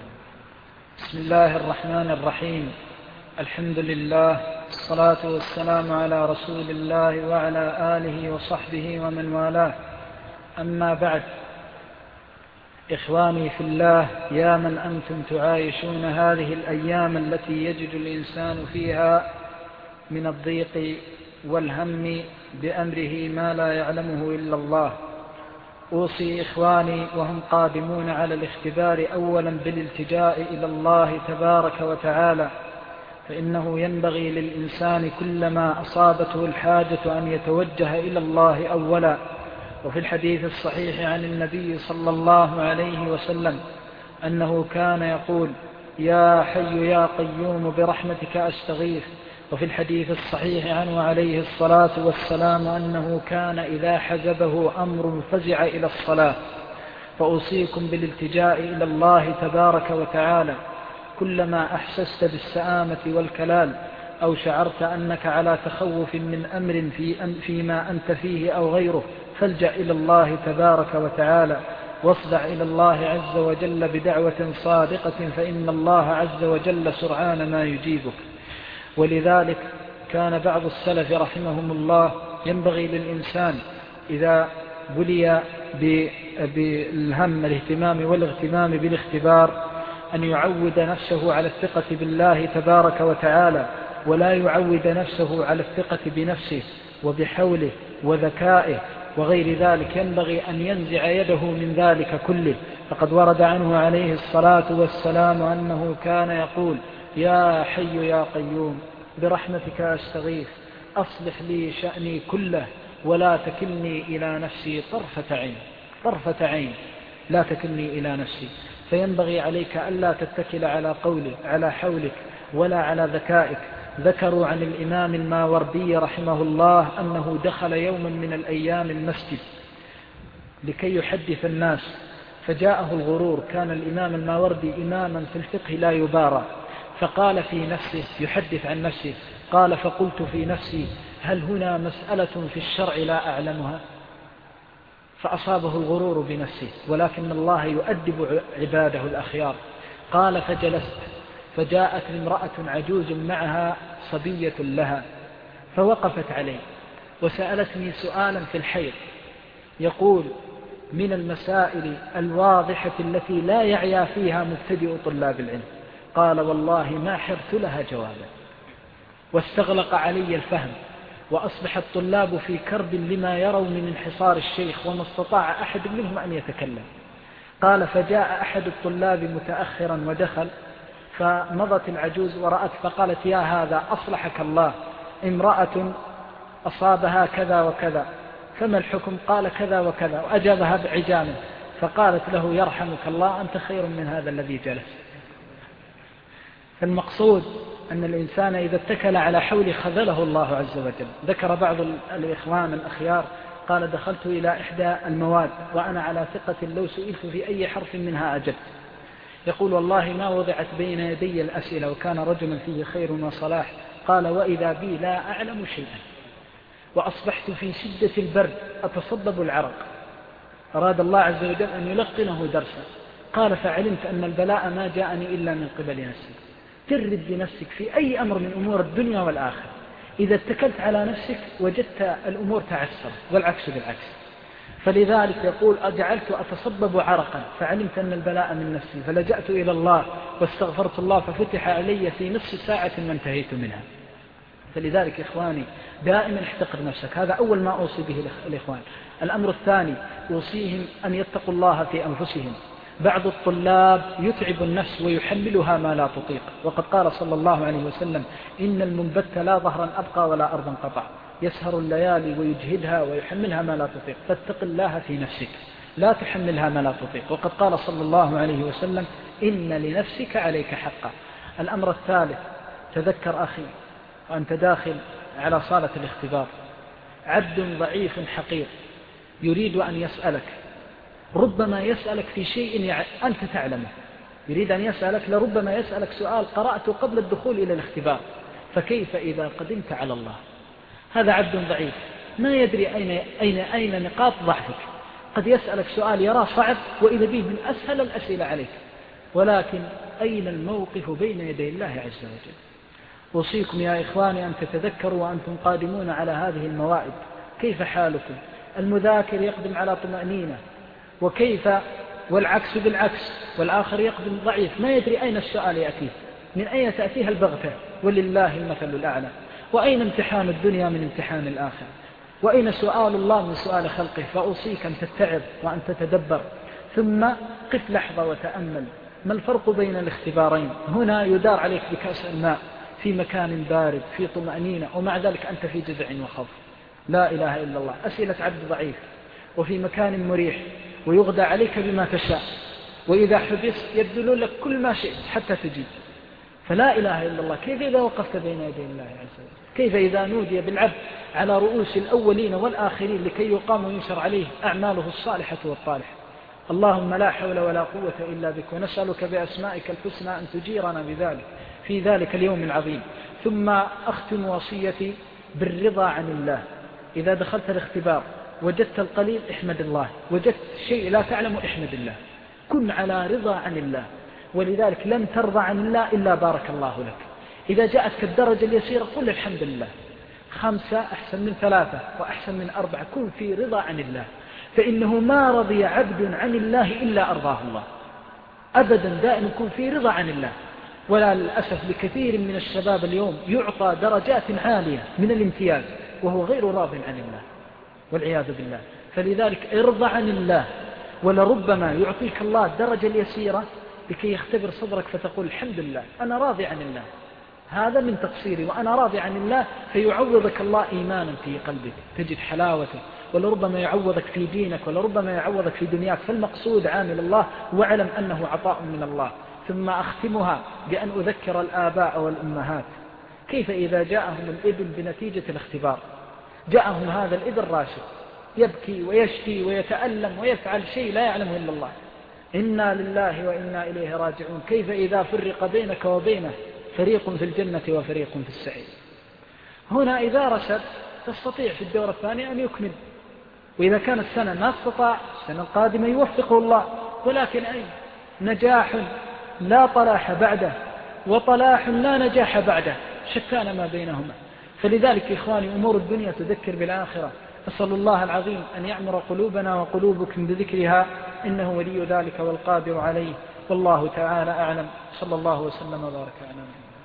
بسم الله الرحمن الرحيم. الحمد لله، الصلاة والسلام على رسول الله وعلى آله وصحبه ومن والاه. أما بعد، إخواني في الله، يا من أنتم تعايشون هذه الأيام التي يجد الإنسان فيها من الضيق والهم بأمره ما لا يعلمه إلا الله، أوصي إخواني وهم قادمون على الاختبار أولا بالالتجاء إلى الله تبارك وتعالى، فإنه ينبغي للإنسان كلما أصابته الحاجة أن يتوجه إلى الله أولا. وفي الحديث الصحيح عن النبي صلى الله عليه وسلم أنه كان يقول: يا حي يا قيوم برحمتك أستغيث. وفي الحديث الصحيح عنه عليه الصلاة والسلام أنه كان إذا حزبه أمر فزع إلى الصلاة. فأوصيكم بالالتجاء إلى الله تبارك وتعالى كلما أحسست بالسآمة والكلال أو شعرت أنك على تخوف من أمر فيما أنت فيه أو غيره، فالجأ إلى الله تبارك وتعالى واصدع إلى الله عز وجل بدعوة صادقة، فإن الله عز وجل سرعان ما يجيبك. ولذلك كان بعض السلف رحمهم الله ينبغي للإنسان إذا بلي بالهم الاهتمام والاغتمام بالاختبار أن يعود نفسه على الثقة بالله تبارك وتعالى، ولا يعود نفسه على الثقة بنفسه وبحوله وذكائه وغير ذلك. ينبغي أن ينزع يده من ذلك كله. فقد ورد عنه عليه الصلاة والسلام أنه كان يقول: يا حي يا قيوم برحمتك أستغيث أصلح لي شأني كله ولا تكلني إلى نفسي طرفة عين لا تكلني إلى نفسي. فينبغي عليك ألا تتكل على حولك ولا على ذكائك. ذكروا عن الإمام الماوردي رحمه الله أنه دخل يوما من الأيام المسجد لكي يحدث الناس، فجاءه الغرور. كان الإمام الماوردي إماما في الفقه لا يبارى، فقال في نفسه يحدث عن نفسه، قال: فقلت في نفسي هل هنا مسألة في الشرع لا أعلمها؟ فأصابه الغرور بنفسه، ولكن الله يؤدب عباده الأخيار. قال: فجلست، فجاءت امرأة عجوز معها صبية لها، فوقفت علي وسألتني سؤالا في الحيض، يقول: من المسائل الواضحة التي لا يعيا فيها مبتدئ طلاب العلم. قال: والله ما حرت لها جوابا، واستغلق علي الفهم، وأصبح الطلاب في كرب لما يروا من انحصار الشيخ، وما استطاع أحد منهم أن يتكلم. قال: فجاء أحد الطلاب متأخرا ودخل، فمضت العجوز ورأت، فقالت: يا هذا أصلحك الله، امرأة أصابها كذا وكذا، فما الحكم؟ قال: كذا وكذا، وأجابها بعجامه. فقالت له: يرحمك الله، أنت خير من هذا الذي جلس. فالمقصود أن الإنسان إذا اتكل على حول خذله الله عز وجل. ذكر بعض الإخوان الأخيار قال: دخلت إلى إحدى المواد وأنا على ثقة لو سئلت في أي حرف منها أجبت. يقول: والله ما وضعت بين يدي الأسئلة وكان رجلا فيه خير وصلاح. قال: وإذا بي لا أعلم شيئا، وأصبحت في شدة البرد أتصبب العرق. أراد الله عز وجل أن يلقنه درسا. قال: فعلمت أن البلاء ما جاءني إلا من قبل نفسي. ترد بنفسك في أي أمر من أمور الدنيا والآخرة، إذا اتكلت على نفسك وجدت الأمور تعسر، والعكس بالعكس. فلذلك يقول: أجعلت أتصبب عرقا فعلمت أن البلاء من نفسي، فلجأت إلى الله واستغفرت الله ففتح علي في نصف ساعة ما انتهيت منها. فلذلك إخواني دائما احتقر نفسك. هذا أول ما أوصي به الإخوان. الأمر الثاني أوصيهم أن يتقوا الله في أنفسهم. بعض الطلاب يتعب النفس ويحملها ما لا تطيق، وقد قال صلى الله عليه وسلم: إن المنبت لا ظهرا أبقى ولا أرضا قطع، يسهر الليالي ويجهدها ويحملها ما لا تطيق. فاتق الله في نفسك، لا تحملها ما لا تطيق. وقد قال صلى الله عليه وسلم: إن لنفسك عليك حقا. الأمر الثالث: تذكر أخي وأنت داخل على صالة الاختبار عبد ضعيف حقير يريد أن يسألك، ربما يسألك في شيء أنت تعلمه، يريد أن يسألك، لربما يسألك سؤال قرأته قبل الدخول إلى الاختبار، فكيف إذا قدمت على الله؟ هذا عبد ضعيف ما يدري أين نقاط ضعفك. قد يسألك سؤال يرى صعب وإذا به من أسهل الأسئلة عليك، ولكن أين الموقف بين يدي الله عز وجل؟ أوصيكم يا إخواني أن تتذكروا وأنتم قادمون على هذه الموائد كيف حالكم. المذاكر يقدم على طمأنينة، وكيف والعكس بالعكس، والآخر يقدم ضعيف ما يدري أين السؤال يأتيه، من أين تأتيها البغتة، ولله المثل الأعلى. وأين امتحان الدنيا من امتحان الآخر، وأين سؤال الله من سؤال خلقه. فأوصيك أن تتعظ وأن تتدبر، ثم قف لحظة وتأمل ما الفرق بين الاختبارين. هنا يدار عليك بكأس الماء في مكان بارد في طمأنينة، ومع ذلك أنت في جزع وخوف. لا إله إلا الله. أسئلة عبد ضعيف وفي مكان مريح، ويغدى عليك بما تشاء، وإذا حبست يبذلون لك كل ما شئت حتى تجيب. فلا إله إلا الله كيف إذا وقفت بين يدي الله عز وجل؟ كيف إذا نودي بالعبد على رؤوس الأولين والآخرين لكي يقام وينشر عليه أعماله الصالحة والطالحة؟ اللهم لا حول ولا قوة إلا بك، ونسألك بأسمائك الحسنى أن تجيرنا بذلك في ذلك اليوم العظيم. ثم أختم وصيتي بالرضا عن الله. إذا دخلت الاختبار وجدت القليل احمد الله، وجدت شيء لا تعلم احمد الله، كن على رضا عن الله. ولذلك لن ترضى عن الله إلا بارك الله لك. إذا جاءتك الدرجة اليسيرة قل الحمد لله، 5 أحسن من 3 وأحسن من 4، كن في رضا عن الله، فإنه ما رضي عبد عن الله إلا أرضاه الله أبدا. دائما كن في رضا عن الله. ولا للأسف لكثير من الشباب اليوم يعطى درجات عالية من الامتياز وهو غير راض عن الله والعياذ بالله. فلذلك ارضى عن الله، ولربما يعطيك الله الدرجة اليسيرة لكي يختبر صدرك فتقول الحمد لله أنا راضي عن الله، هذا من تقصيري وأنا راضي عن الله، فيعوضك الله إيمانا في قلبك تجد حلاوته، ولربما يعوضك في دينك، ولربما يعوضك في دنياك. فالمقصود عامل الله، واعلم أنه عطاء من الله. ثم أختمها بأن أذكر الآباء والأمهات كيف إذا جاءهم الابن بنتيجة الاختبار، جاءهم هذا الابن راشد يبكي ويشكي ويتألم ويفعل شيء لا يعلمه إلا الله، إنا لله وإنا إليه راجعون، كيف إذا فرق بينك وبينه فريق في الجنة وفريق في السعير؟ هنا إذا رشد تستطيع في الدورة الثانية أن يكمل، وإذا كان السنة ما استطاع السنة القادمة يوفقه الله. ولكن أي نجاح لا طلاح بعده وطلاح لا نجاح بعده، شتان ما بينهما. فلذلك إخواني أمور الدنيا تذكر بالآخرة. أسأل الله العظيم أن يعمر قلوبنا وقلوبكم بذكرها، إنه ولي ذلك والقادر عليه، والله تعالى أعلم. صلى الله وسلم وبارك على نبينا.